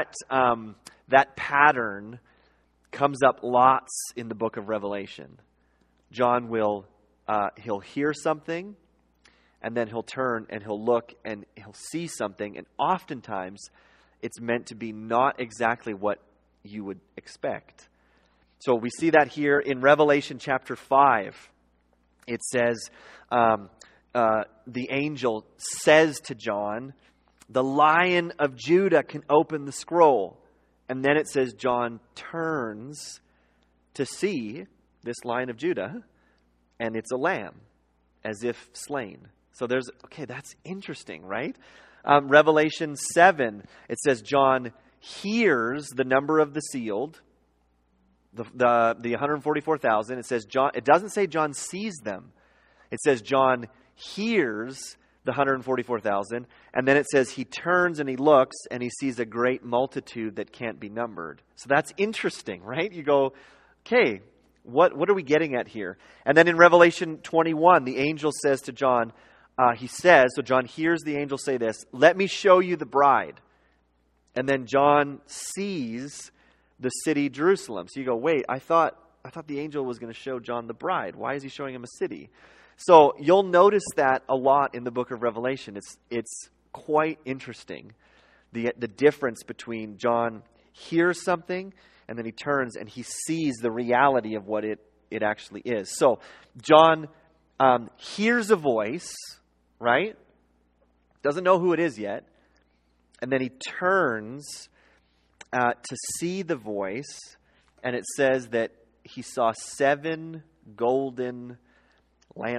pattern comes up lots in the book of Revelation. John will, he'll hear something, and then he'll turn and he'll look and he'll see something. And oftentimes it's meant to be not exactly what you would expect. So we see that here in Revelation chapter 5. It says, the angel says to John, the Lion of Judah can open the scroll. And then it says John turns to see this Lion of Judah, and it's a lamb, as if slain. So that's interesting, right? Revelation 7, it says John hears the number of the sealed, the 144,000. It says John. It doesn't say John sees them. It says John hears the 144,000, and then it says he turns and he looks and he sees a great multitude that can't be numbered. So that's interesting, right? You go, okay, what are we getting at here? And then in Revelation 21, the angel says to John, so John hears the angel say this, let me show you the bride. And then John sees the city Jerusalem. So you go, wait, I thought the angel was going to show John the bride. Why is he showing him a city? So you'll notice that a lot in the book of Revelation. It's quite interesting, the difference between John hears something and then he turns and he sees the reality of what it actually is. So John hears a voice, right? Doesn't know who it is yet. And then he turns to see the voice, and it says that he saw 7 golden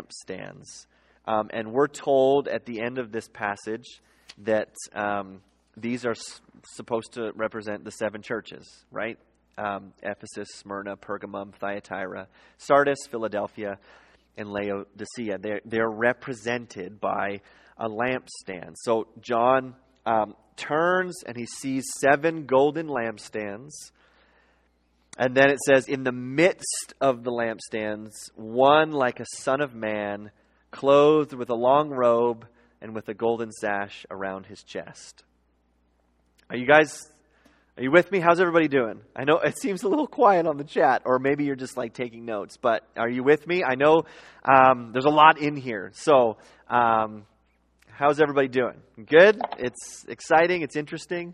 lampstands. And we're told at the end of this passage that these are supposed to represent the 7 churches, right? Ephesus, Smyrna, Pergamum, Thyatira, Sardis, Philadelphia, and Laodicea. They're represented by a lampstand. So John turns and he sees 7 golden lampstands. And then it says, in the midst of the lampstands, one like a son of man, clothed with a long robe and with a golden sash around his chest. Are you with me? How's everybody doing? I know it seems a little quiet on the chat, or maybe you're just like taking notes, but are you with me? I know there's a lot in here. So how's everybody doing? Good? It's exciting. It's interesting.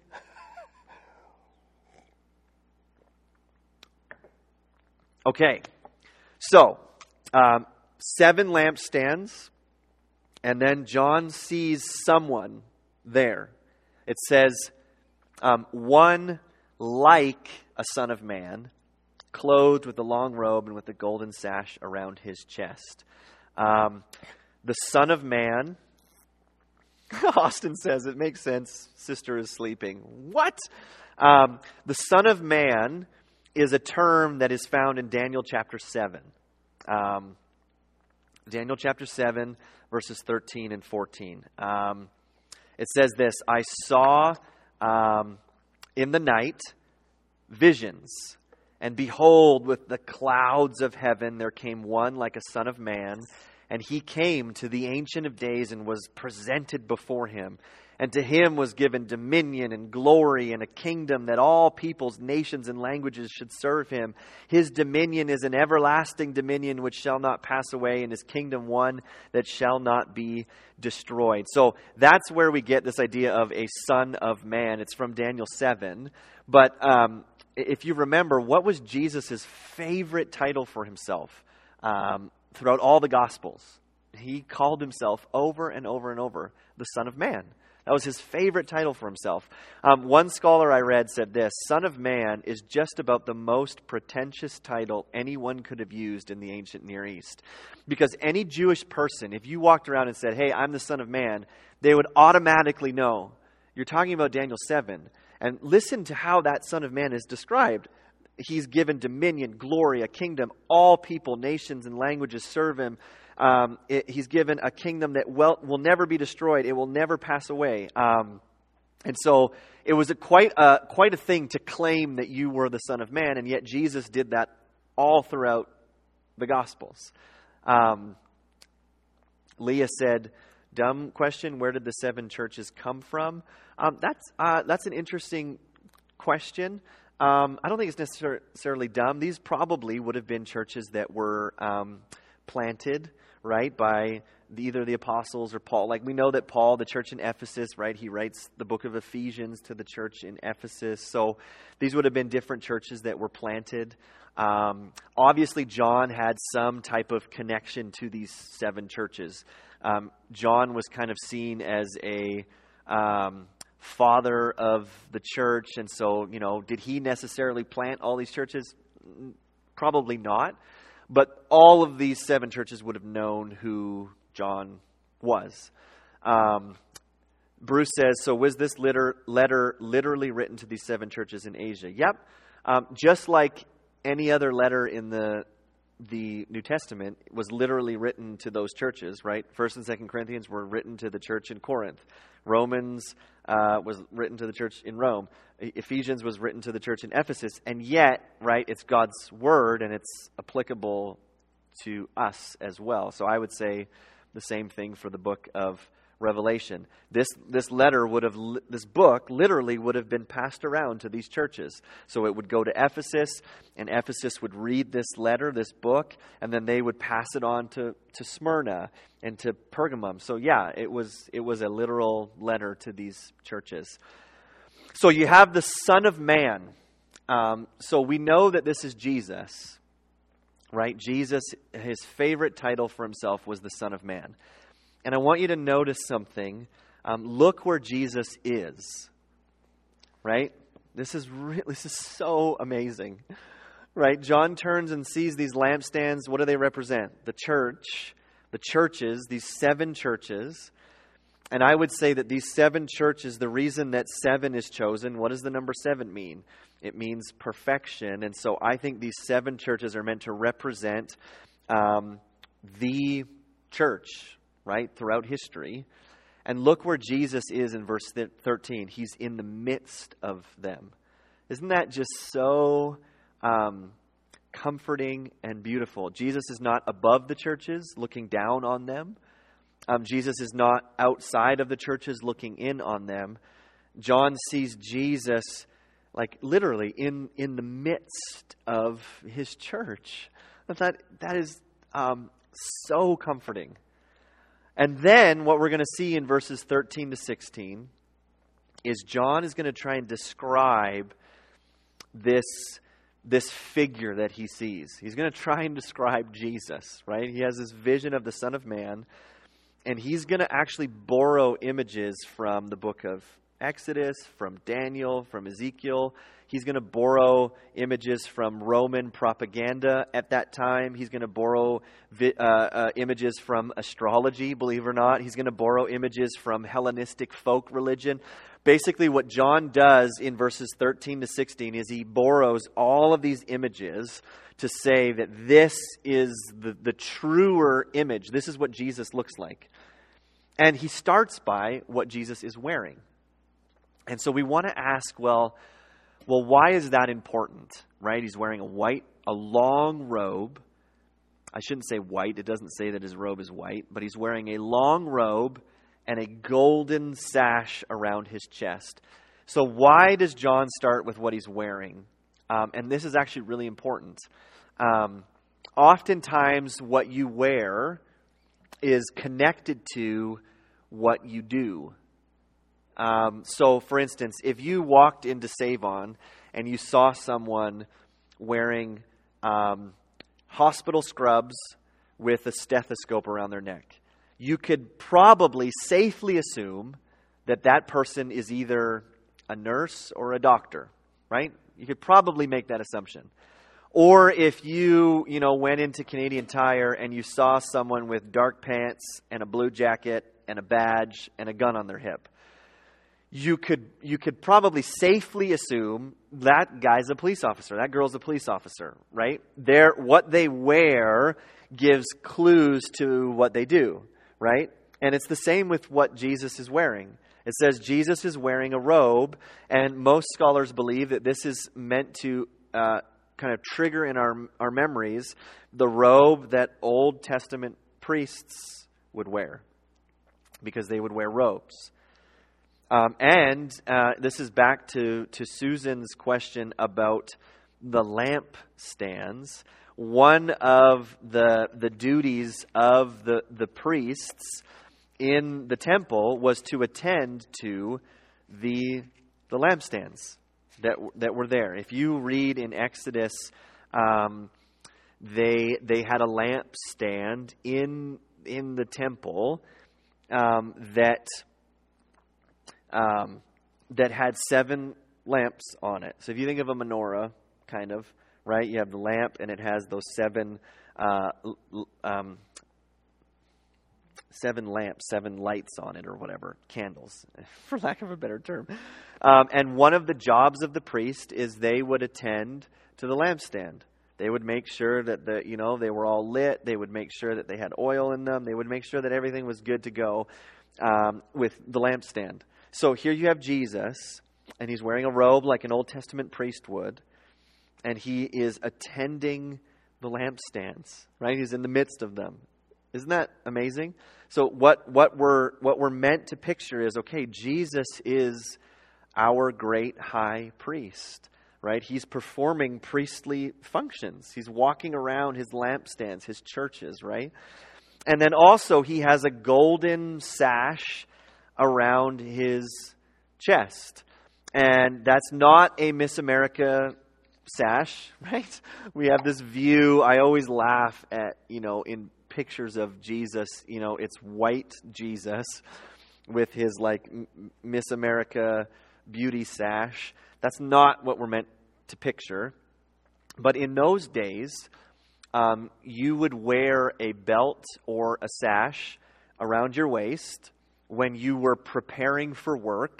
Okay. So 7 lampstands, and then John sees someone there. It says, one like a son of man, clothed with a long robe and with a golden sash around his chest. The Son of Man, Austin says, it makes sense, sister is sleeping. What? The Son of Man is a term that is found in Daniel chapter 7. Daniel chapter 7, verses 13 and 14. It says this, I saw in the night visions, and behold, with the clouds of heaven there came one like a son of man, and he came to the Ancient of Days and was presented before him. And to him was given dominion and glory and a kingdom that all peoples, nations, and languages should serve him. His dominion is an everlasting dominion which shall not pass away, and his kingdom one that shall not be destroyed. So that's where we get this idea of a son of man. It's from Daniel 7. But if you remember, what was Jesus' favorite title for himself throughout all the Gospels? He called himself over and over and over the Son of Man. That was his favorite title for himself. One scholar I read said this, Son of Man is just about the most pretentious title anyone could have used in the ancient Near East. Because any Jewish person, if you walked around and said, hey, I'm the Son of Man, they would automatically know you're talking about Daniel 7. And listen to how that Son of Man is described. He's given dominion, glory, a kingdom. All people, nations, and languages serve him. He's given a kingdom that will never be destroyed. It will never pass away. And so it was quite a thing to claim that you were the Son of Man, and yet Jesus did that all throughout the Gospels. Leah said, dumb question, where did the 7 churches come from? That's an interesting question. I don't think it's necessarily dumb. These probably would have been churches that were planted, right, by either the apostles or Paul. Like we know that Paul, the church in Ephesus, right, he writes the book of Ephesians to the church in Ephesus. So these would have been different churches that were planted. Obviously, John had some type of connection to these 7 churches. John was kind of seen as a father of the church. And so, did he necessarily plant all these churches? Probably not. But all of these 7 churches would have known who John was. Bruce says, so was this letter literally written to these 7 churches in Asia? Yep. Just like any other letter in the New Testament was literally written to those churches, right? 1st and 2nd Corinthians were written to the church in Corinth. Romans was written to the church in Rome. Ephesians was written to the church in Ephesus. And yet, right, it's God's word and it's applicable to us as well. So I would say the same thing for the book of Revelation. This book literally would have been passed around to these churches. So it would go to Ephesus, and Ephesus would read this letter, this book, and then they would pass it on to Smyrna and to Pergamum. So yeah, it was a literal letter to these churches. So you have the Son of Man. So we know that this is Jesus, right? Jesus, his favorite title for himself was the Son of Man. And I want you to notice something. Look where Jesus is, right? This is so amazing, right? John turns and sees these lampstands. What do they represent? The church, the churches, these 7 churches. And I would say that these 7 churches, the reason that 7 is chosen, what does the number 7 mean? It means perfection. And so I think these 7 churches are meant to represent the church, right, throughout history. And look where Jesus is in verse 13. He's in the midst of them. Isn't that just so comforting and beautiful? Jesus is not above the churches, looking down on them. Jesus is not outside of the churches, looking in on them. John sees Jesus, like literally in the midst of his church. That is so comforting. And then what we're going to see in verses 13 to 16 is John is going to try and describe this figure that he sees. He's going to try and describe Jesus, right? He has this vision of the Son of Man, and he's going to actually borrow images from the book of Exodus, from Daniel, from Ezekiel. He's going to borrow images from Roman propaganda at that time. He's going to borrow images from astrology, believe it or not. He's going to borrow images from Hellenistic folk religion. Basically, what John does in verses 13 to 16 is he borrows all of these images to say that this is the truer image. This is what Jesus looks like. And he starts by what Jesus is wearing. And so we want to ask, well, why is that important, right? He's wearing a long robe. I shouldn't say white. It doesn't say that his robe is white, but he's wearing a long robe and a golden sash around his chest. So why does John start with what he's wearing? And this is actually really important. Oftentimes what you wear is connected to what you do. So, for instance, if you walked into Save-On and you saw someone wearing hospital scrubs with a stethoscope around their neck, you could probably safely assume that that person is either a nurse or a doctor, right? You could probably make that assumption. Or if you went into Canadian Tire and you saw someone with dark pants and a blue jacket and a badge and a gun on their hip, you could probably safely assume that guy's a police officer, that girl's a police officer, right? What they wear gives clues to what they do, right? And it's the same with what Jesus is wearing. It says Jesus is wearing a robe, and most scholars believe that this is meant to kind of trigger in our memories the robe that Old Testament priests would wear, because they would wear robes. And this is back to Susan's question about the lampstands. One of the duties of the priests in the temple was to attend to the lampstands that were there. If you read in Exodus, they had a lampstand in the temple that had 7 lamps on it. So if you think of a menorah, kind of, right? You have the lamp, and it has those 7 lamps, 7 lights on it, or whatever, candles, for lack of a better term. And one of the jobs of the priest is they would attend to the lampstand. They would make sure that they were all lit. They would make sure that they had oil in them. They would make sure that everything was good to go with the lampstand. So here you have Jesus, and he's wearing a robe like an Old Testament priest would, and he is attending the lampstands, right? He's in the midst of them. Isn't that amazing? So what we're meant to picture is, okay, Jesus is our great high priest, right? He's performing priestly functions. He's walking around his lampstands, his churches, right? And then also he has a golden sash around his chest. And that's not a Miss America sash, right? We have this view. I always laugh at, in pictures of Jesus, it's white Jesus with his like Miss America beauty sash. That's not what we're meant to picture. But in those days, you would wear a belt or a sash around your waist, when you were preparing for work.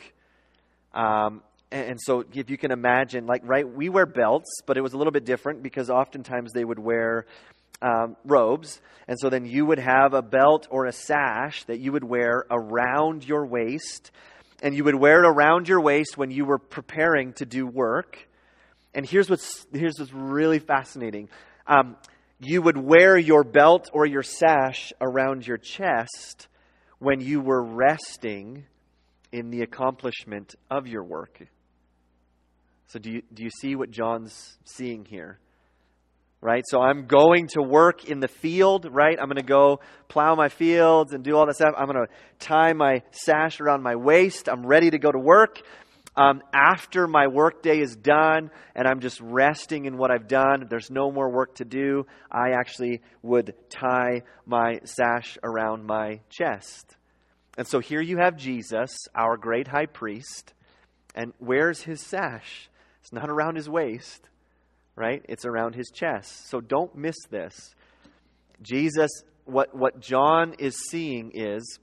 And so if you can imagine, like, right, we wear belts, but it was a little bit different because oftentimes they would wear robes. And so then you would have a belt or a sash that you would wear around your waist. And you would wear it around your waist when you were preparing to do work. And here's what's really fascinating. You would wear your belt or your sash around your chest when you were resting in the accomplishment of your work. So do you see what John's seeing here? Right? So I'm going to work in the field, right? I'm going to go plow my fields and do all that stuff. I'm going to tie my sash around my waist. I'm ready to go to work. After my work day is done and I'm just resting in what I've done, there's no more work to do, I actually would tie my sash around my chest. And so here you have Jesus, our great high priest, and where's his sash? It's not around his waist, right? It's around his chest. So don't miss this. Jesus, what John is seeing is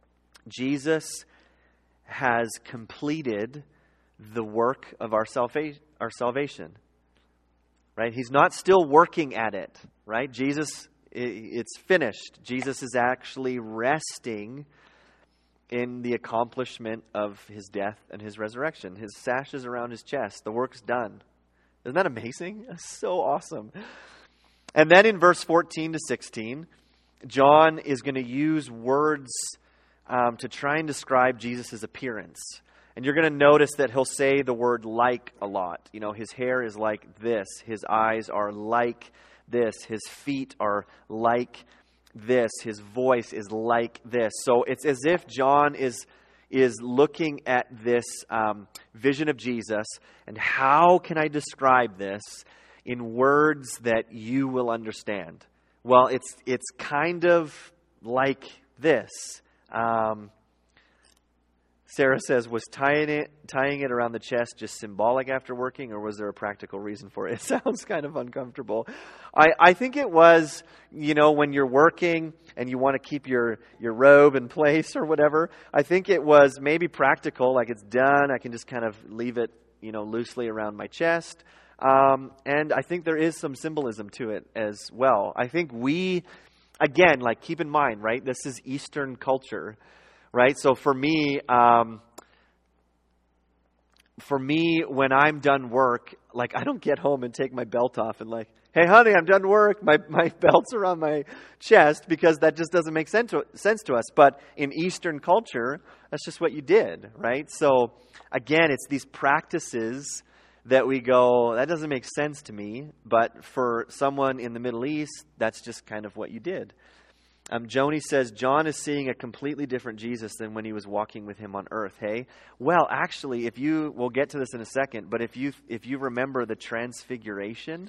Jesus has completed the work of our salvation, right? He's not still working at it, right? Jesus, it's finished. Jesus is actually resting in the accomplishment of his death and his resurrection. His sash is around his chest. The work's done. Isn't that amazing? That's so awesome. And then in verse 14 to 16, John is going to use words to try and describe Jesus' appearance. And you're going to notice that he'll say the word like a lot. You know, his hair is like this. His eyes are like this. His feet are like this. His voice is like this. So it's as if John is looking at this vision of Jesus, and how can I describe this in words that you will understand? Well, it's kind of like this. Sarah says, was tying it around the chest just symbolic after working, or was there a practical reason for it? It sounds kind of uncomfortable. I think it was, when you're working and you want to keep your robe in place or whatever, I think it was maybe practical, like it's done, I can just kind of leave it, loosely around my chest. And I think there is some symbolism to it as well. I think again, like keep in mind, right, this is Eastern culture. Right? So for me, when I'm done work, like I don't get home and take my belt off and like, hey honey, I'm done work. My belt's around my chest, because that just doesn't make sense to us. But in Eastern culture, that's just what you did, right? So again, it's these practices that we go, that doesn't make sense to me. But for someone in the Middle East, that's just kind of what you did. Joni says, John is seeing a completely different Jesus than when he was walking with him on earth, hey? Well, actually, we'll get to this in a second, but if you remember the transfiguration,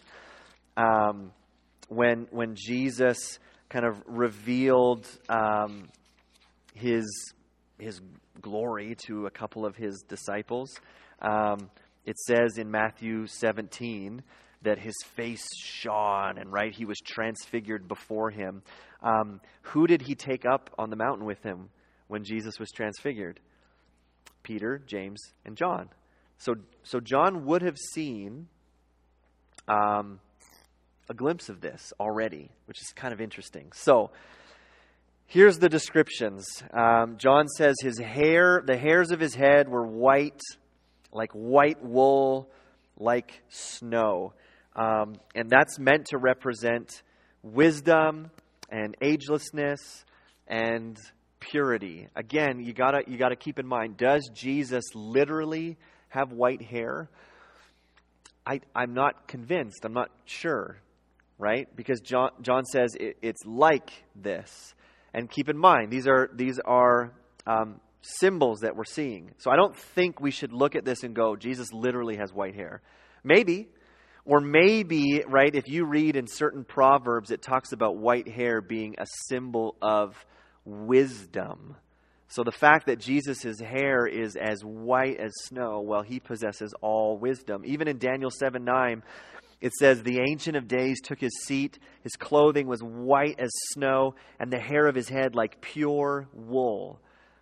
when Jesus kind of revealed his glory to a couple of his disciples, it says in Matthew 17 that his face shone, and right, he was transfigured before him. Who did he take up on the mountain with him when Jesus was transfigured? Peter, James, and John. So John would have seen a glimpse of this already, which is kind of interesting. So here's the descriptions. John says the hairs of his head were white, like white wool, like snow. And that's meant to represent wisdom and agelessness and purity. Again, you gotta keep in mind, does Jesus literally have white hair? I'm not convinced. I'm not sure, right? Because John says it's like this. And keep in mind, these are symbols that we're seeing. So I don't think we should look at this and go, Jesus literally has white hair. Maybe. Or maybe, right, if you read in certain Proverbs, it talks about white hair being a symbol of wisdom. So the fact that Jesus' hair is as white as snow, well, he possesses all wisdom. Even in Daniel 7:9, it says, the Ancient of Days took his seat, his clothing was white as snow, and the hair of his head like pure wool.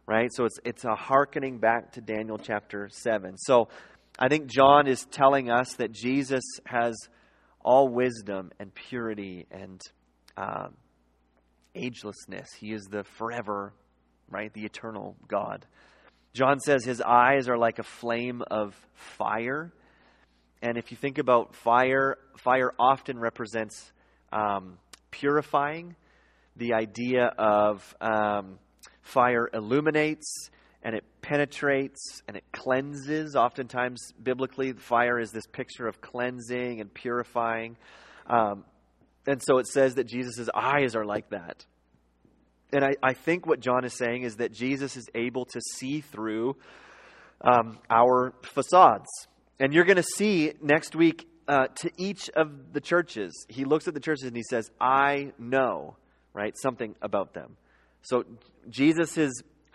right? So it's a hearkening back to Daniel chapter 7. So I think John is telling us that Jesus has all wisdom and purity and agelessness. He is the forever, right? The eternal God. John says his eyes are like a flame of fire. And if you think about fire, fire often represents purifying. The idea of fire illuminates and it penetrates and it cleanses. Oftentimes, biblically, fire is this picture of cleansing and purifying. And so it says that Jesus' eyes are like that. And I think what John is saying is that Jesus is able to see through our facades. And you're going to see next week to each of the churches. He looks at the churches and he says, I know, right, something about them. So Jesus'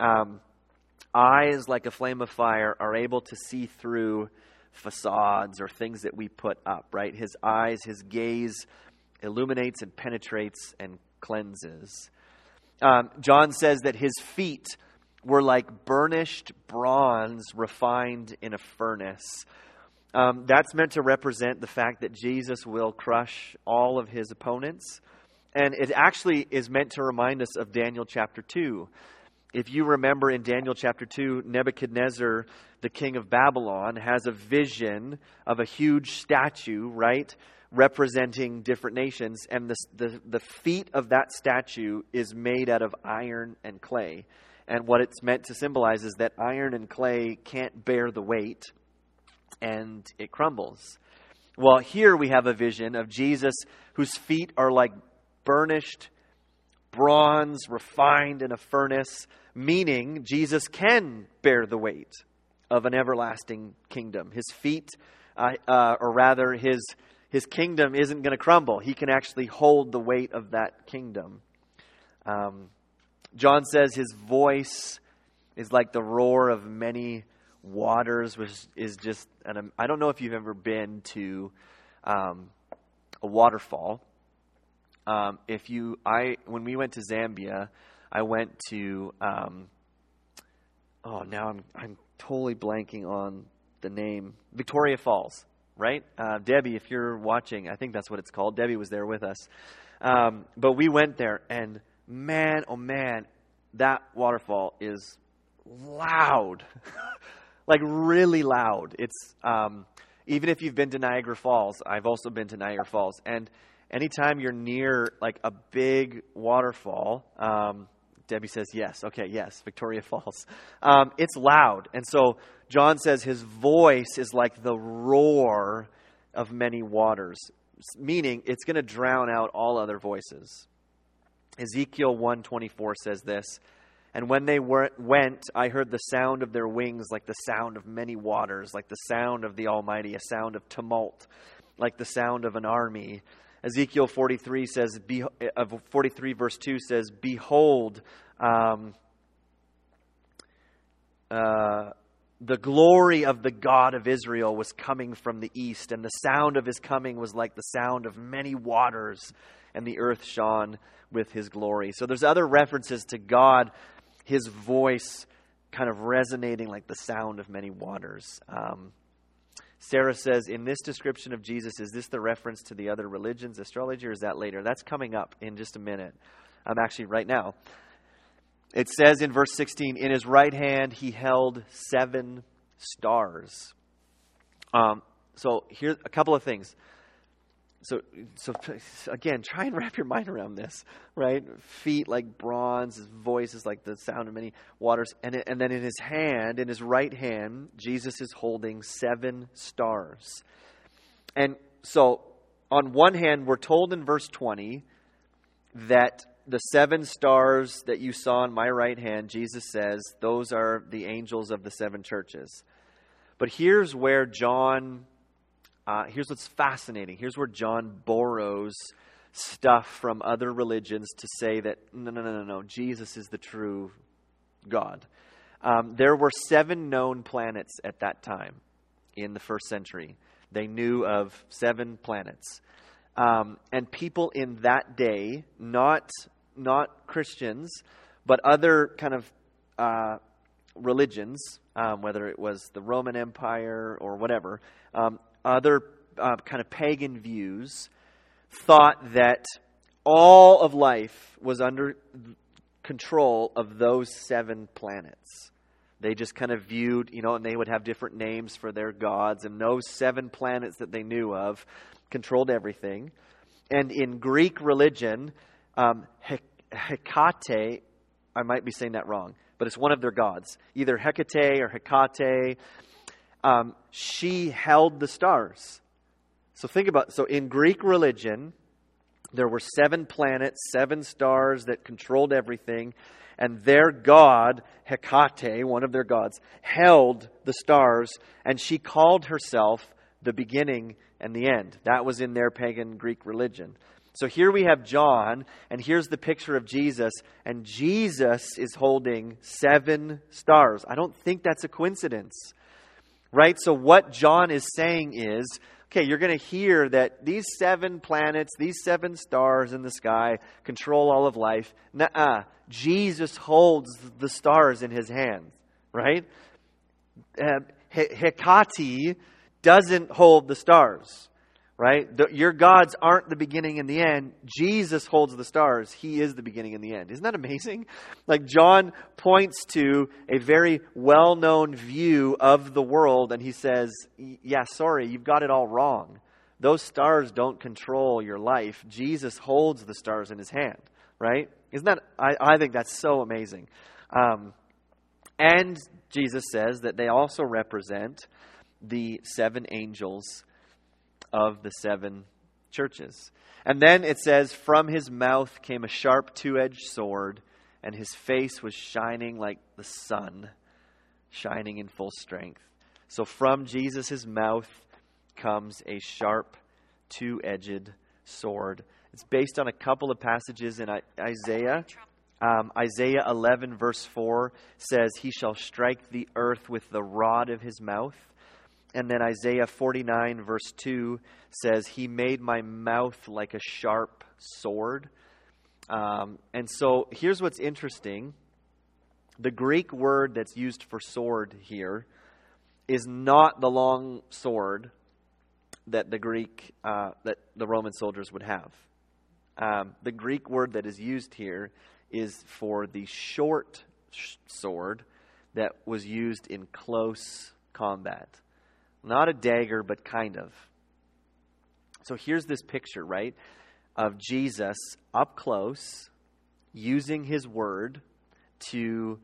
eyes, like a flame of fire, are able to see through facades or things that we put up, right? His eyes, his gaze illuminates and penetrates and cleanses. John says that his feet were like burnished bronze refined in a furnace. That's meant to represent the fact that Jesus will crush all of his opponents. And it actually is meant to remind us of Daniel chapter 2. If you remember in Daniel chapter 2, Nebuchadnezzar, the king of Babylon, has a vision of a huge statue, right, representing different nations. And the feet of that statue is made out of iron and clay. And what it's meant to symbolize is that iron and clay can't bear the weight and it crumbles. Well, here we have a vision of Jesus whose feet are like burnished bronze refined in a furnace, meaning Jesus can bear the weight of an everlasting kingdom. His feet, or rather his kingdom isn't going to crumble. He can actually hold the weight of that kingdom. John says his voice is like the roar of many waters, which is just, I don't know if you've ever been to a waterfall. When we went to Zambia, I went to, now I'm totally blanking on the name, Victoria Falls, right? Debbie, if you're watching, I think that's what it's called. Debbie was there with us. But we went there and man, oh man, that waterfall is loud, like really loud. It's, even if you've been to Niagara Falls, I've also been to Niagara Falls, and anytime you're near like a big waterfall, Debbie says yes. Okay, yes, Victoria Falls. It's loud. And so John says his voice is like the roar of many waters, meaning it's going to drown out all other voices. Ezekiel 1:24 says this, and when they went, I heard the sound of their wings like the sound of many waters, like the sound of the Almighty, a sound of tumult, like the sound of an army. Ezekiel 43 says, 43 verse 2 says, behold, the glory of the God of Israel was coming from the east, and the sound of his coming was like the sound of many waters, and the earth shone with his glory. So there's other references to God, his voice kind of resonating like the sound of many waters. Sarah says, in this description of Jesus, is this the reference to the other religions, astrology, or is that later? That's coming up in just a minute. Actually, right now. It says in verse 16, in his right hand he held 7 stars. So here's a couple of things. So again, try and wrap your mind around this, right? Feet like bronze, his voice is like the sound of many waters. And then in his hand, in his right hand, Jesus is holding 7 stars. And so on one hand, we're told in verse 20 that the 7 stars that you saw in my right hand, Jesus says, those are the angels of the 7 churches. But here's where here's what's fascinating. Here's where John borrows stuff from other religions to say that, no, Jesus is the true God. There were 7 known planets at that time in the first century. They knew of 7 planets. And people in that day, not Christians, but other kind of religions, whether it was the Roman Empire or whatever, other kind of pagan views thought that all of life was under control of those 7 planets. They just kind of viewed, and they would have different names for their gods, and those 7 planets that they knew of controlled everything. And in Greek religion, Hecate, I might be saying that wrong, but it's one of their gods, either Hecate or Hecate. She held the stars. So in Greek religion, there were 7 planets, 7 stars that controlled everything, and their god, Hecate, one of their gods, held the stars, and she called herself the beginning and the end. That was in their pagan Greek religion. So here we have John, and here's the picture of Jesus, and Jesus is holding 7 stars. I don't think that's a coincidence, right? So what John is saying is, okay, you're going to hear that these 7 planets, these 7 stars in the sky control all of life. Nuh-uh. Jesus holds the stars in his hands, right? Hecate doesn't hold the stars, right? Your gods aren't the beginning and the end. Jesus holds the stars. He is the beginning and the end. Isn't that amazing? Like John points to a very well-known view of the world, and he says, yeah, sorry, you've got it all wrong. Those stars don't control your life. Jesus holds the stars in his hand, right? Isn't that, I think that's so amazing. And Jesus says that they also represent the 7 angels of the 7 churches. And then it says, from his mouth came a sharp 2-edged sword, and his face was shining like the sun, shining in full strength. So from Jesus' mouth comes a sharp 2-edged sword. It's based on a couple of passages in Isaiah. Isaiah 11 verse 4 says, he shall strike the earth with the rod of his mouth. And then Isaiah 49 verse 2 says, he made my mouth like a sharp sword. And so here's what's interesting. The Greek word that's used for sword here is not the long sword that the Roman soldiers would have. The Greek word that is used here is for the short sword that was used in close combat. Not a dagger, but kind of. So here's this picture, right, of Jesus up close, using his word to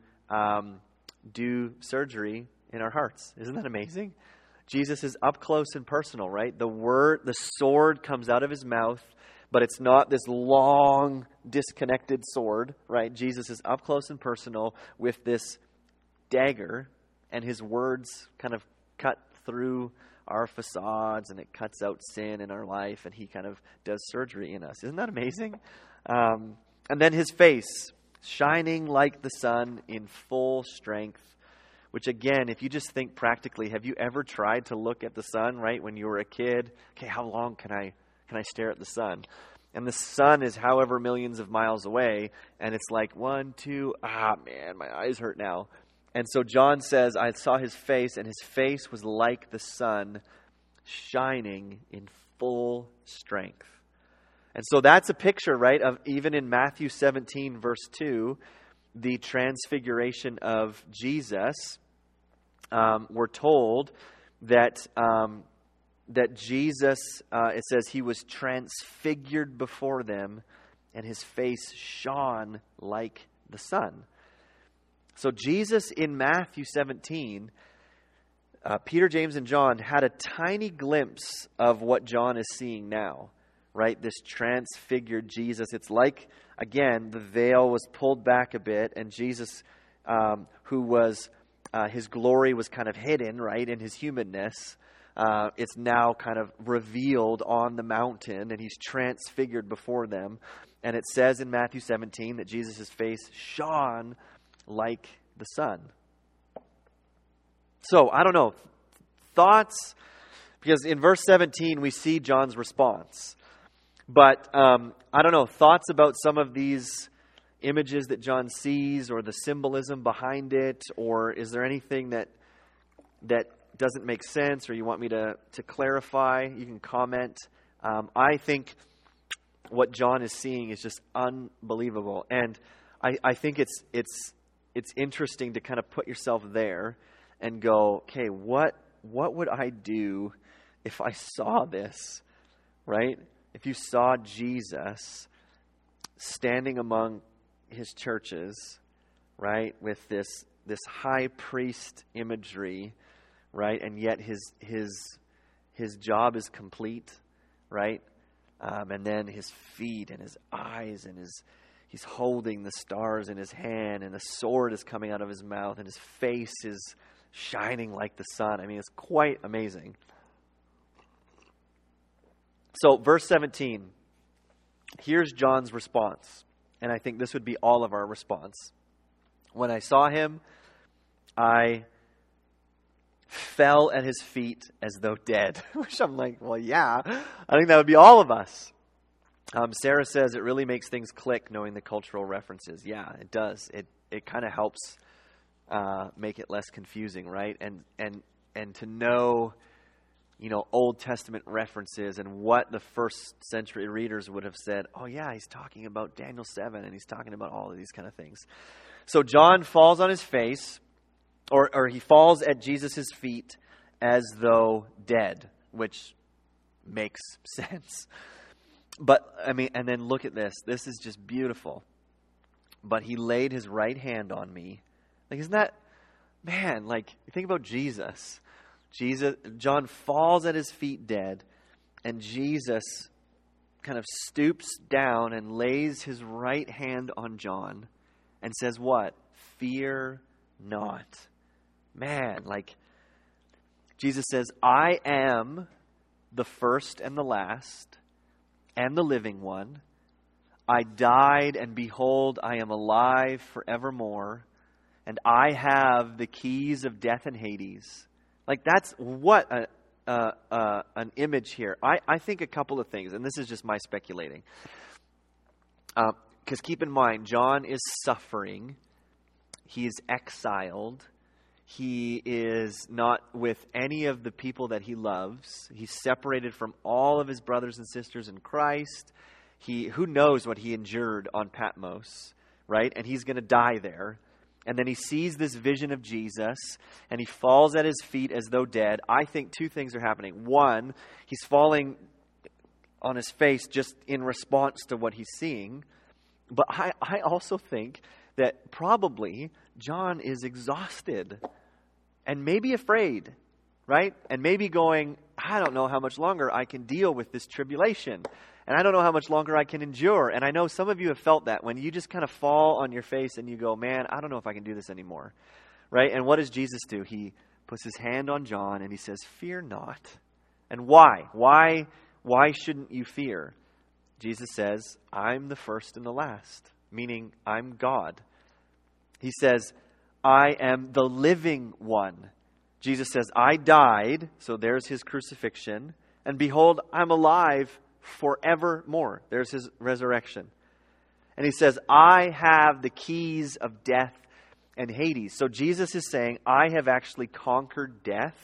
do surgery in our hearts. Isn't that amazing? Jesus is up close and personal, right? The sword comes out of his mouth, but it's not this long, disconnected sword, right? Jesus is up close and personal with this dagger, and his words kind of cut through our facades, and it cuts out sin in our life, and he kind of does surgery in us. Isn't that amazing? And then his face, shining like the sun in full strength, which again, if you just think practically, have you ever tried to look at the sun, right, when you were a kid? Okay, how long can I stare at the sun? And the sun is however millions of miles away, and it's like 1, 2, man, my eyes hurt now. And so John says, I saw his face, and his face was like the sun, shining in full strength. And so that's a picture, right, of even in Matthew 17, verse 2, the transfiguration of Jesus. We're told that Jesus, it says he was transfigured before them, and his face shone like the sun. So Jesus in Matthew 17, Peter, James, and John had a tiny glimpse of what John is seeing now, right? This transfigured Jesus. It's like, again, the veil was pulled back a bit, and Jesus, who was, his glory was kind of hidden, right, in his humanness. It's now kind of revealed on the mountain, and he's transfigured before them. And it says in Matthew 17 that Jesus' face shone like the sun. So, I don't know. Thoughts? Because in verse 17 we see John's response. But, I don't know. Thoughts about some of these images that John sees or the symbolism behind it? Or is there anything that doesn't make sense or you want me to clarify? You can comment. I think what John is seeing is just unbelievable. And I think it's interesting to kind of put yourself there and go, okay, what would I do if I saw this, right? If you saw Jesus standing among his churches, right, with this high priest imagery, right, and yet his job is complete, right, and then his feet and his eyes and he's holding the stars in his hand, and a sword is coming out of his mouth, and his face is shining like the sun. I mean, it's quite amazing. So, verse 17, here's John's response. And I think this would be all of our response. When I saw him, I fell at his feet as though dead. Which I'm like, well, yeah, I think that would be all of us. Sarah says it really makes things click knowing the cultural references. Yeah, it does. It kind of helps make it less confusing, right? And to know, Old Testament references and what the first century readers would have said, oh yeah, he's talking about Daniel 7 and he's talking about all of these kind of things. So John falls on his face, or he falls at Jesus' feet as though dead, which makes sense. But, and then look at this. This is just beautiful. But he laid his right hand on me. Like, isn't that, man, like, you think about Jesus. John falls at his feet dead, and Jesus kind of stoops down and lays his right hand on John and says what? Fear not. Man, like, Jesus says, I am the first and the last and the living one. I died, and behold, I am alive forevermore, and I have the keys of death and Hades. Like, that's what an image here. I think a couple of things, and this is just my speculating. Because keep in mind, John is suffering. He is exiled. He is not with any of the people that he loves. He's separated from all of his brothers and sisters in Christ. Who knows what he endured on Patmos, right? And he's going to die there. And then he sees this vision of Jesus, and he falls at his feet as though dead. I think two things are happening. One, he's falling on his face just in response to what he's seeing. But I also think that probably John is exhausted and maybe afraid, right? And maybe going, I don't know how much longer I can deal with this tribulation. And I don't know how much longer I can endure. And I know some of you have felt that when you just kind of fall on your face and you go, man, I don't know if I can do this anymore, right? And what does Jesus do? He puts his hand on John and he says, fear not. And why? Why shouldn't you fear? Jesus says, I'm the first and the last, meaning I'm God. He says, I am the living one. Jesus says, I died, so there's his crucifixion, and behold, I'm alive forevermore. There's his resurrection. And he says, I have the keys of death and Hades. So Jesus is saying, I have actually conquered death.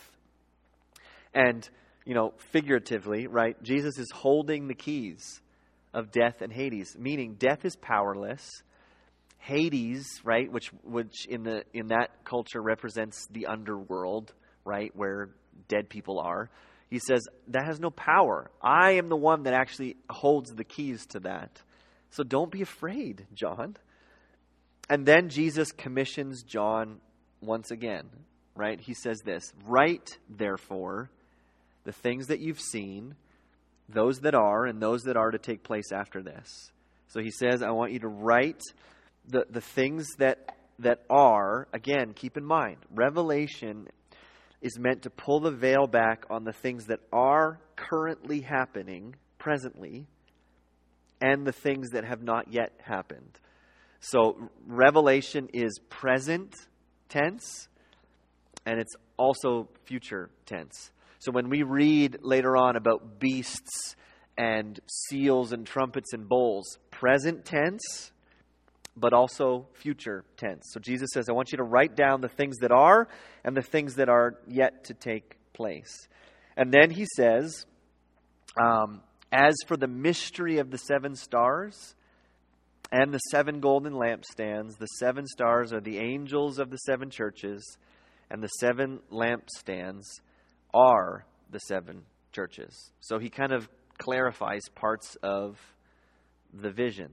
And, figuratively, right, Jesus is holding the keys of death and Hades, meaning death is powerless. Hades, right, which in that culture represents the underworld, right, where dead people are. He says, that has no power. I am the one that actually holds the keys to that. So don't be afraid, John. And then Jesus commissions John once again, right? He says this, write, therefore, the things that you've seen, those that are, and those that are to take place after this. So he says, I want you to write the things that are. Again, keep in mind, Revelation is meant to pull the veil back on the things that are currently happening, presently, and the things that have not yet happened. So Revelation is present tense, and it's also future tense. So when we read later on about beasts and seals and trumpets and bowls, present tense, but also future tense. So Jesus says, I want you to write down the things that are and the things that are yet to take place. And then he says, as for the mystery of the 7 stars and the 7 golden lampstands, the 7 stars are the angels of the 7 churches, and the 7 lampstands are the 7 churches. So he kind of clarifies parts of the vision.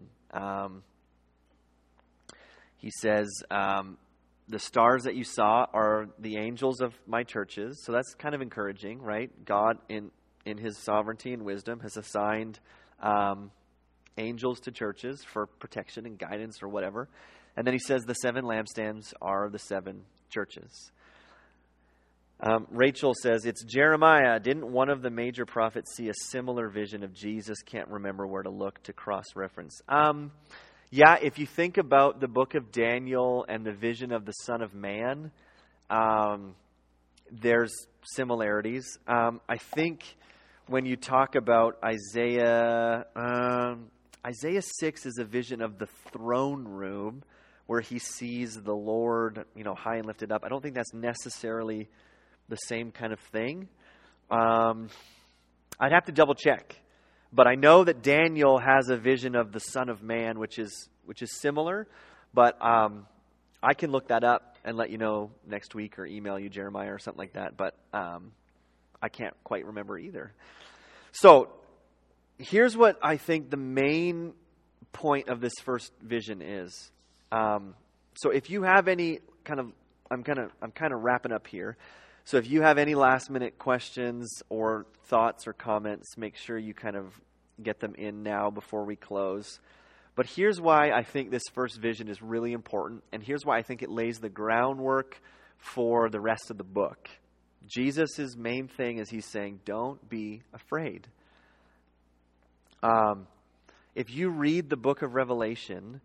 He says, the stars that you saw are the angels of my churches. So that's kind of encouraging, right? God, in his sovereignty and wisdom, has assigned angels to churches for protection and guidance or whatever. And then he says the 7 lampstands are the 7 churches. Rachel says, it's Jeremiah. Didn't one of the major prophets see a similar vision of Jesus? Can't remember where to look to cross-reference. Yeah, if you think about the book of Daniel and the vision of the Son of Man, there's similarities. I think when you talk about Isaiah 6 is a vision of the throne room where he sees the Lord, high and lifted up. I don't think that's necessarily the same kind of thing. I'd have to double check. But I know that Daniel has a vision of the Son of Man, which is similar. But I can look that up and let you know next week or email you, Jeremiah, or something like that. But I can't quite remember either. So here's what I think the main point of this first vision is. So if you have any I'm kind of wrapping up here. So if you have any last minute questions or thoughts or comments, make sure you kind of get them in now before we close. But here's why I think this first vision is really important. And here's why I think it lays the groundwork for the rest of the book. Jesus' main thing is he's saying, don't be afraid. If you read the book of Revelation,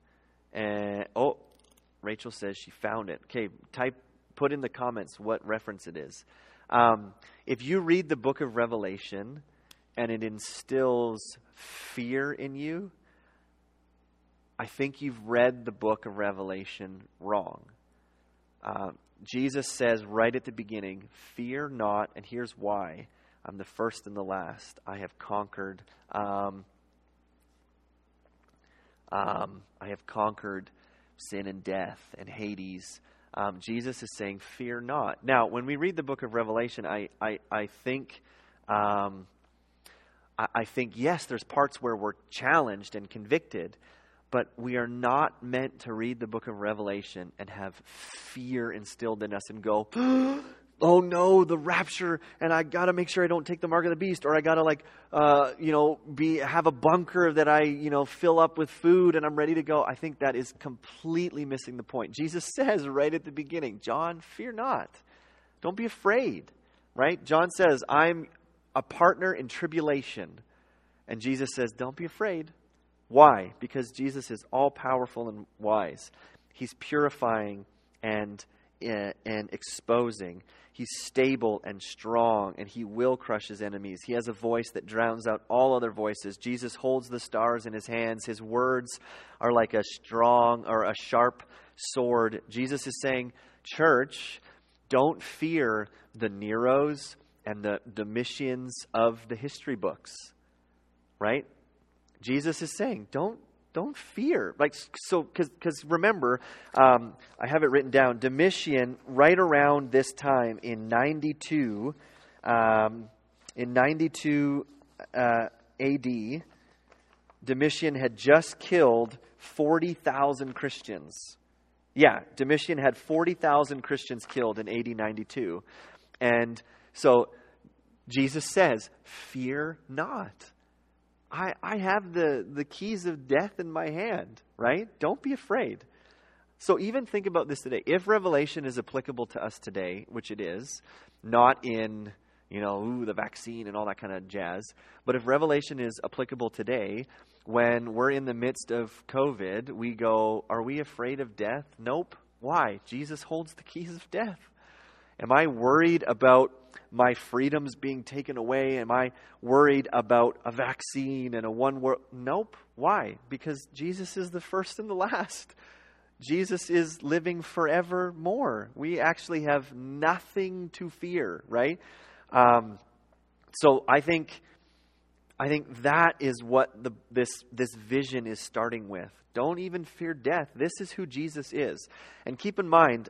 Rachel says she found it. Okay, put in the comments what reference it is. If you read the book of Revelation and it instills fear in you, I think you've read the book of Revelation wrong. Jesus says right at the beginning, fear not, and here's why. I'm the first and the last. I have conquered. I have conquered sin and death and Hades. Jesus is saying, fear not. Now, when we read the book of Revelation, I think, yes, there's parts where we're challenged and convicted, but we are not meant to read the book of Revelation and have fear instilled in us and go, oh no, the rapture, and I got to make sure I don't take the mark of the beast, or I got to have a bunker that I, fill up with food and I'm ready to go. I think that is completely missing the point. Jesus says right at the beginning, John, fear not. Don't be afraid, right? John says, I'm a partner in tribulation. And Jesus says, don't be afraid. Why? Because Jesus is all powerful and wise. He's purifying and exposing. He's stable and strong, and he will crush his enemies. He has a voice that drowns out all other voices. Jesus holds the stars in his hands. His words are like a strong or a sharp sword. Jesus is saying, church, don't fear the Neros and the Domitians of the history books, right? Jesus is saying, don't fear. Because remember, I have it written down. Domitian, right around this time in 92 A.D., Domitian had just killed 40,000 Christians. Yeah, Domitian had 40,000 Christians killed in AD 92. And so Jesus says, fear not. I have the keys of death in my hand, right? Don't be afraid. So even think about this today. If Revelation is applicable to us today, which it is, not in, the vaccine and all that kind of jazz, but if Revelation is applicable today, when we're in the midst of COVID, we go, are we afraid of death? Nope. Why? Jesus holds the keys of death. Am I worried about my freedoms being taken away? Am I worried about a vaccine and a one world? Nope. Why? Because Jesus is the first and the last. Jesus is living forevermore. We actually have nothing to fear, right? So I think that is what this vision is starting with. Don't even fear death. This is who Jesus is. And keep in mind,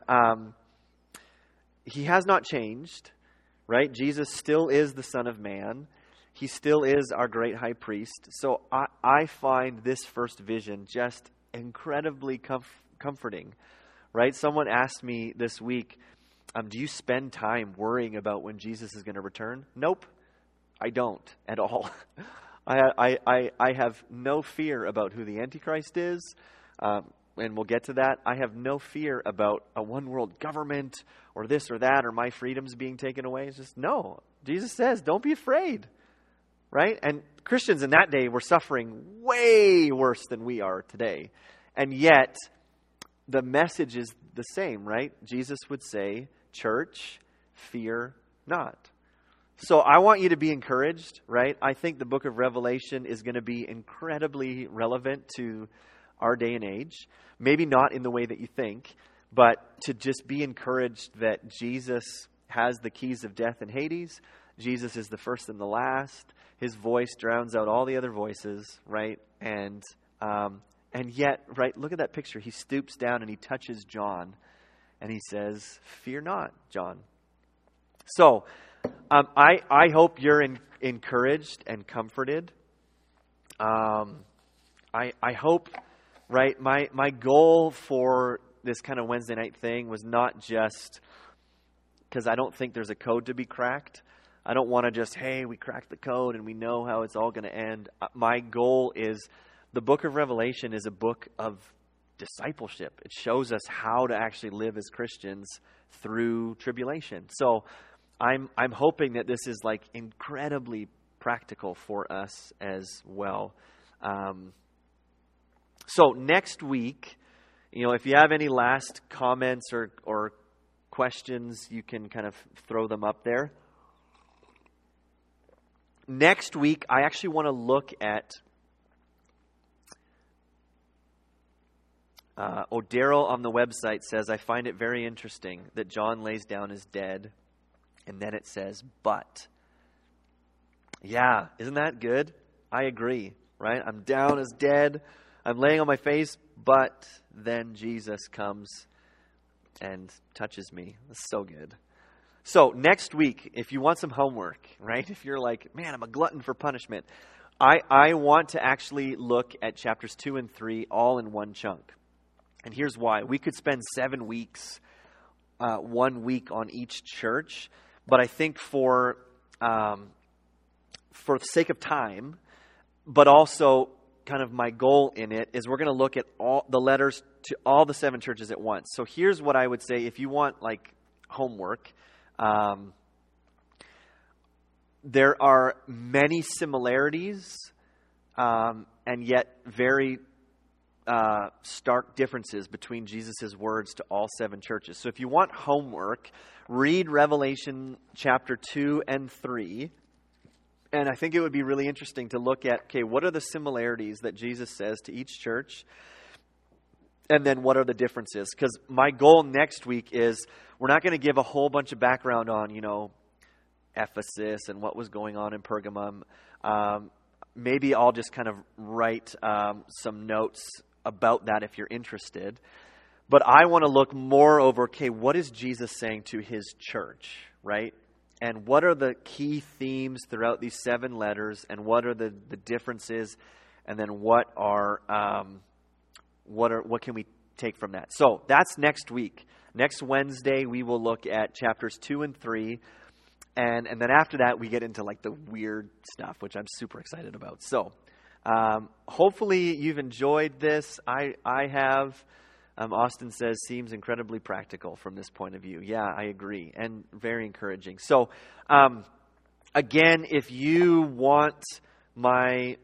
he has not changed, right? Jesus still is the Son of Man. He still is our great high priest. So I find this first vision just incredibly comforting, right? Someone asked me this week, do you spend time worrying about when Jesus is going to return? Nope, I don't at all. I have no fear about who the Antichrist is, and we'll get to that. I have no fear about a one world government or this or that or my freedoms being taken away. It's just, no. Jesus says, don't be afraid, right? And Christians in that day were suffering way worse than we are today. And yet, the message is the same, right? Jesus would say, church, fear not. So I want you to be encouraged, right? I think the book of Revelation is going to be incredibly relevant to our day and age. Maybe not in the way that you think, but to just be encouraged that Jesus has the keys of death and Hades. Jesus is the first and the last. His voice drowns out all the other voices, right? And yet, right, look at that picture. He stoops down and he touches John and he says, fear not, John. So, I hope you're encouraged and comforted. I hope, right, my goal for this kind of Wednesday night thing was not just because I don't think there's a code to be cracked. I don't want to just, hey, we cracked the code and we know how it's all going to end. My goal is the book of Revelation is a book of discipleship. It shows us how to actually live as Christians through tribulation. So I'm hoping that this is like incredibly practical for us as well. So next week, if you have any last comments or questions, you can kind of throw them up there. Next week, I actually want to look at Daryl on the website says, I find it very interesting that John lays down as dead. And then it says, but. Yeah, isn't that good? I agree, right? I'm down as dead. I'm laying on my face, but then Jesus comes and touches me. That's so good. So next week, if you want some homework, right? If you're like, man, I'm a glutton for punishment. I want to actually look at chapters 2 and 3 all in one chunk. And here's why. We could spend 7 weeks, 1 week on each church. But I think for the sake of time, but also kind of my goal in it is we're going to look at all the letters to all the 7 churches at once. So here's what I would say if you want like homework. There are many similarities and yet very stark differences between Jesus' words to all 7 churches. So if you want homework, read Revelation chapter 2 and 3. And I think it would be really interesting to look at, okay, what are the similarities that Jesus says to each church? And then what are the differences? Because my goal next week is we're not going to give a whole bunch of background on, Ephesus and what was going on in Pergamum. Maybe I'll just kind of write some notes about that if you're interested. But I want to look more over, okay, what is Jesus saying to his church, right? And what are the key themes throughout these 7 letters, and what are the differences, and then what can we take from that? So that's next week. Next Wednesday, we will look at chapters 2 and 3. And then after that, we get into like the weird stuff, which I'm super excited about. So hopefully you've enjoyed this. I have. Austin says, seems incredibly practical from this point of view. Yeah, I agree. And very encouraging. So again, if you want my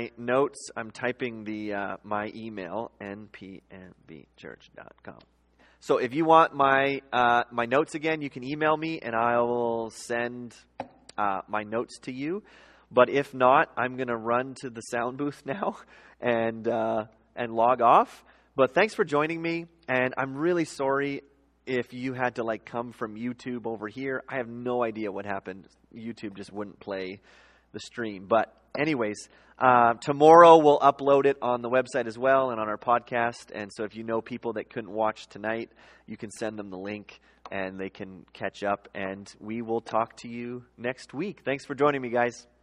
notes, I'm typing my email, npmbchurch.com. So if you want my notes again, you can email me and I will send my notes to you. But if not, I'm going to run to the sound booth now and log off. But thanks for joining me, and I'm really sorry if you had to come from YouTube over here. I have no idea what happened. YouTube just wouldn't play the stream. But anyways, tomorrow we'll upload it on the website as well and on our podcast. And so if you know people that couldn't watch tonight, you can send them the link and they can catch up. And we will talk to you next week. Thanks for joining me, guys.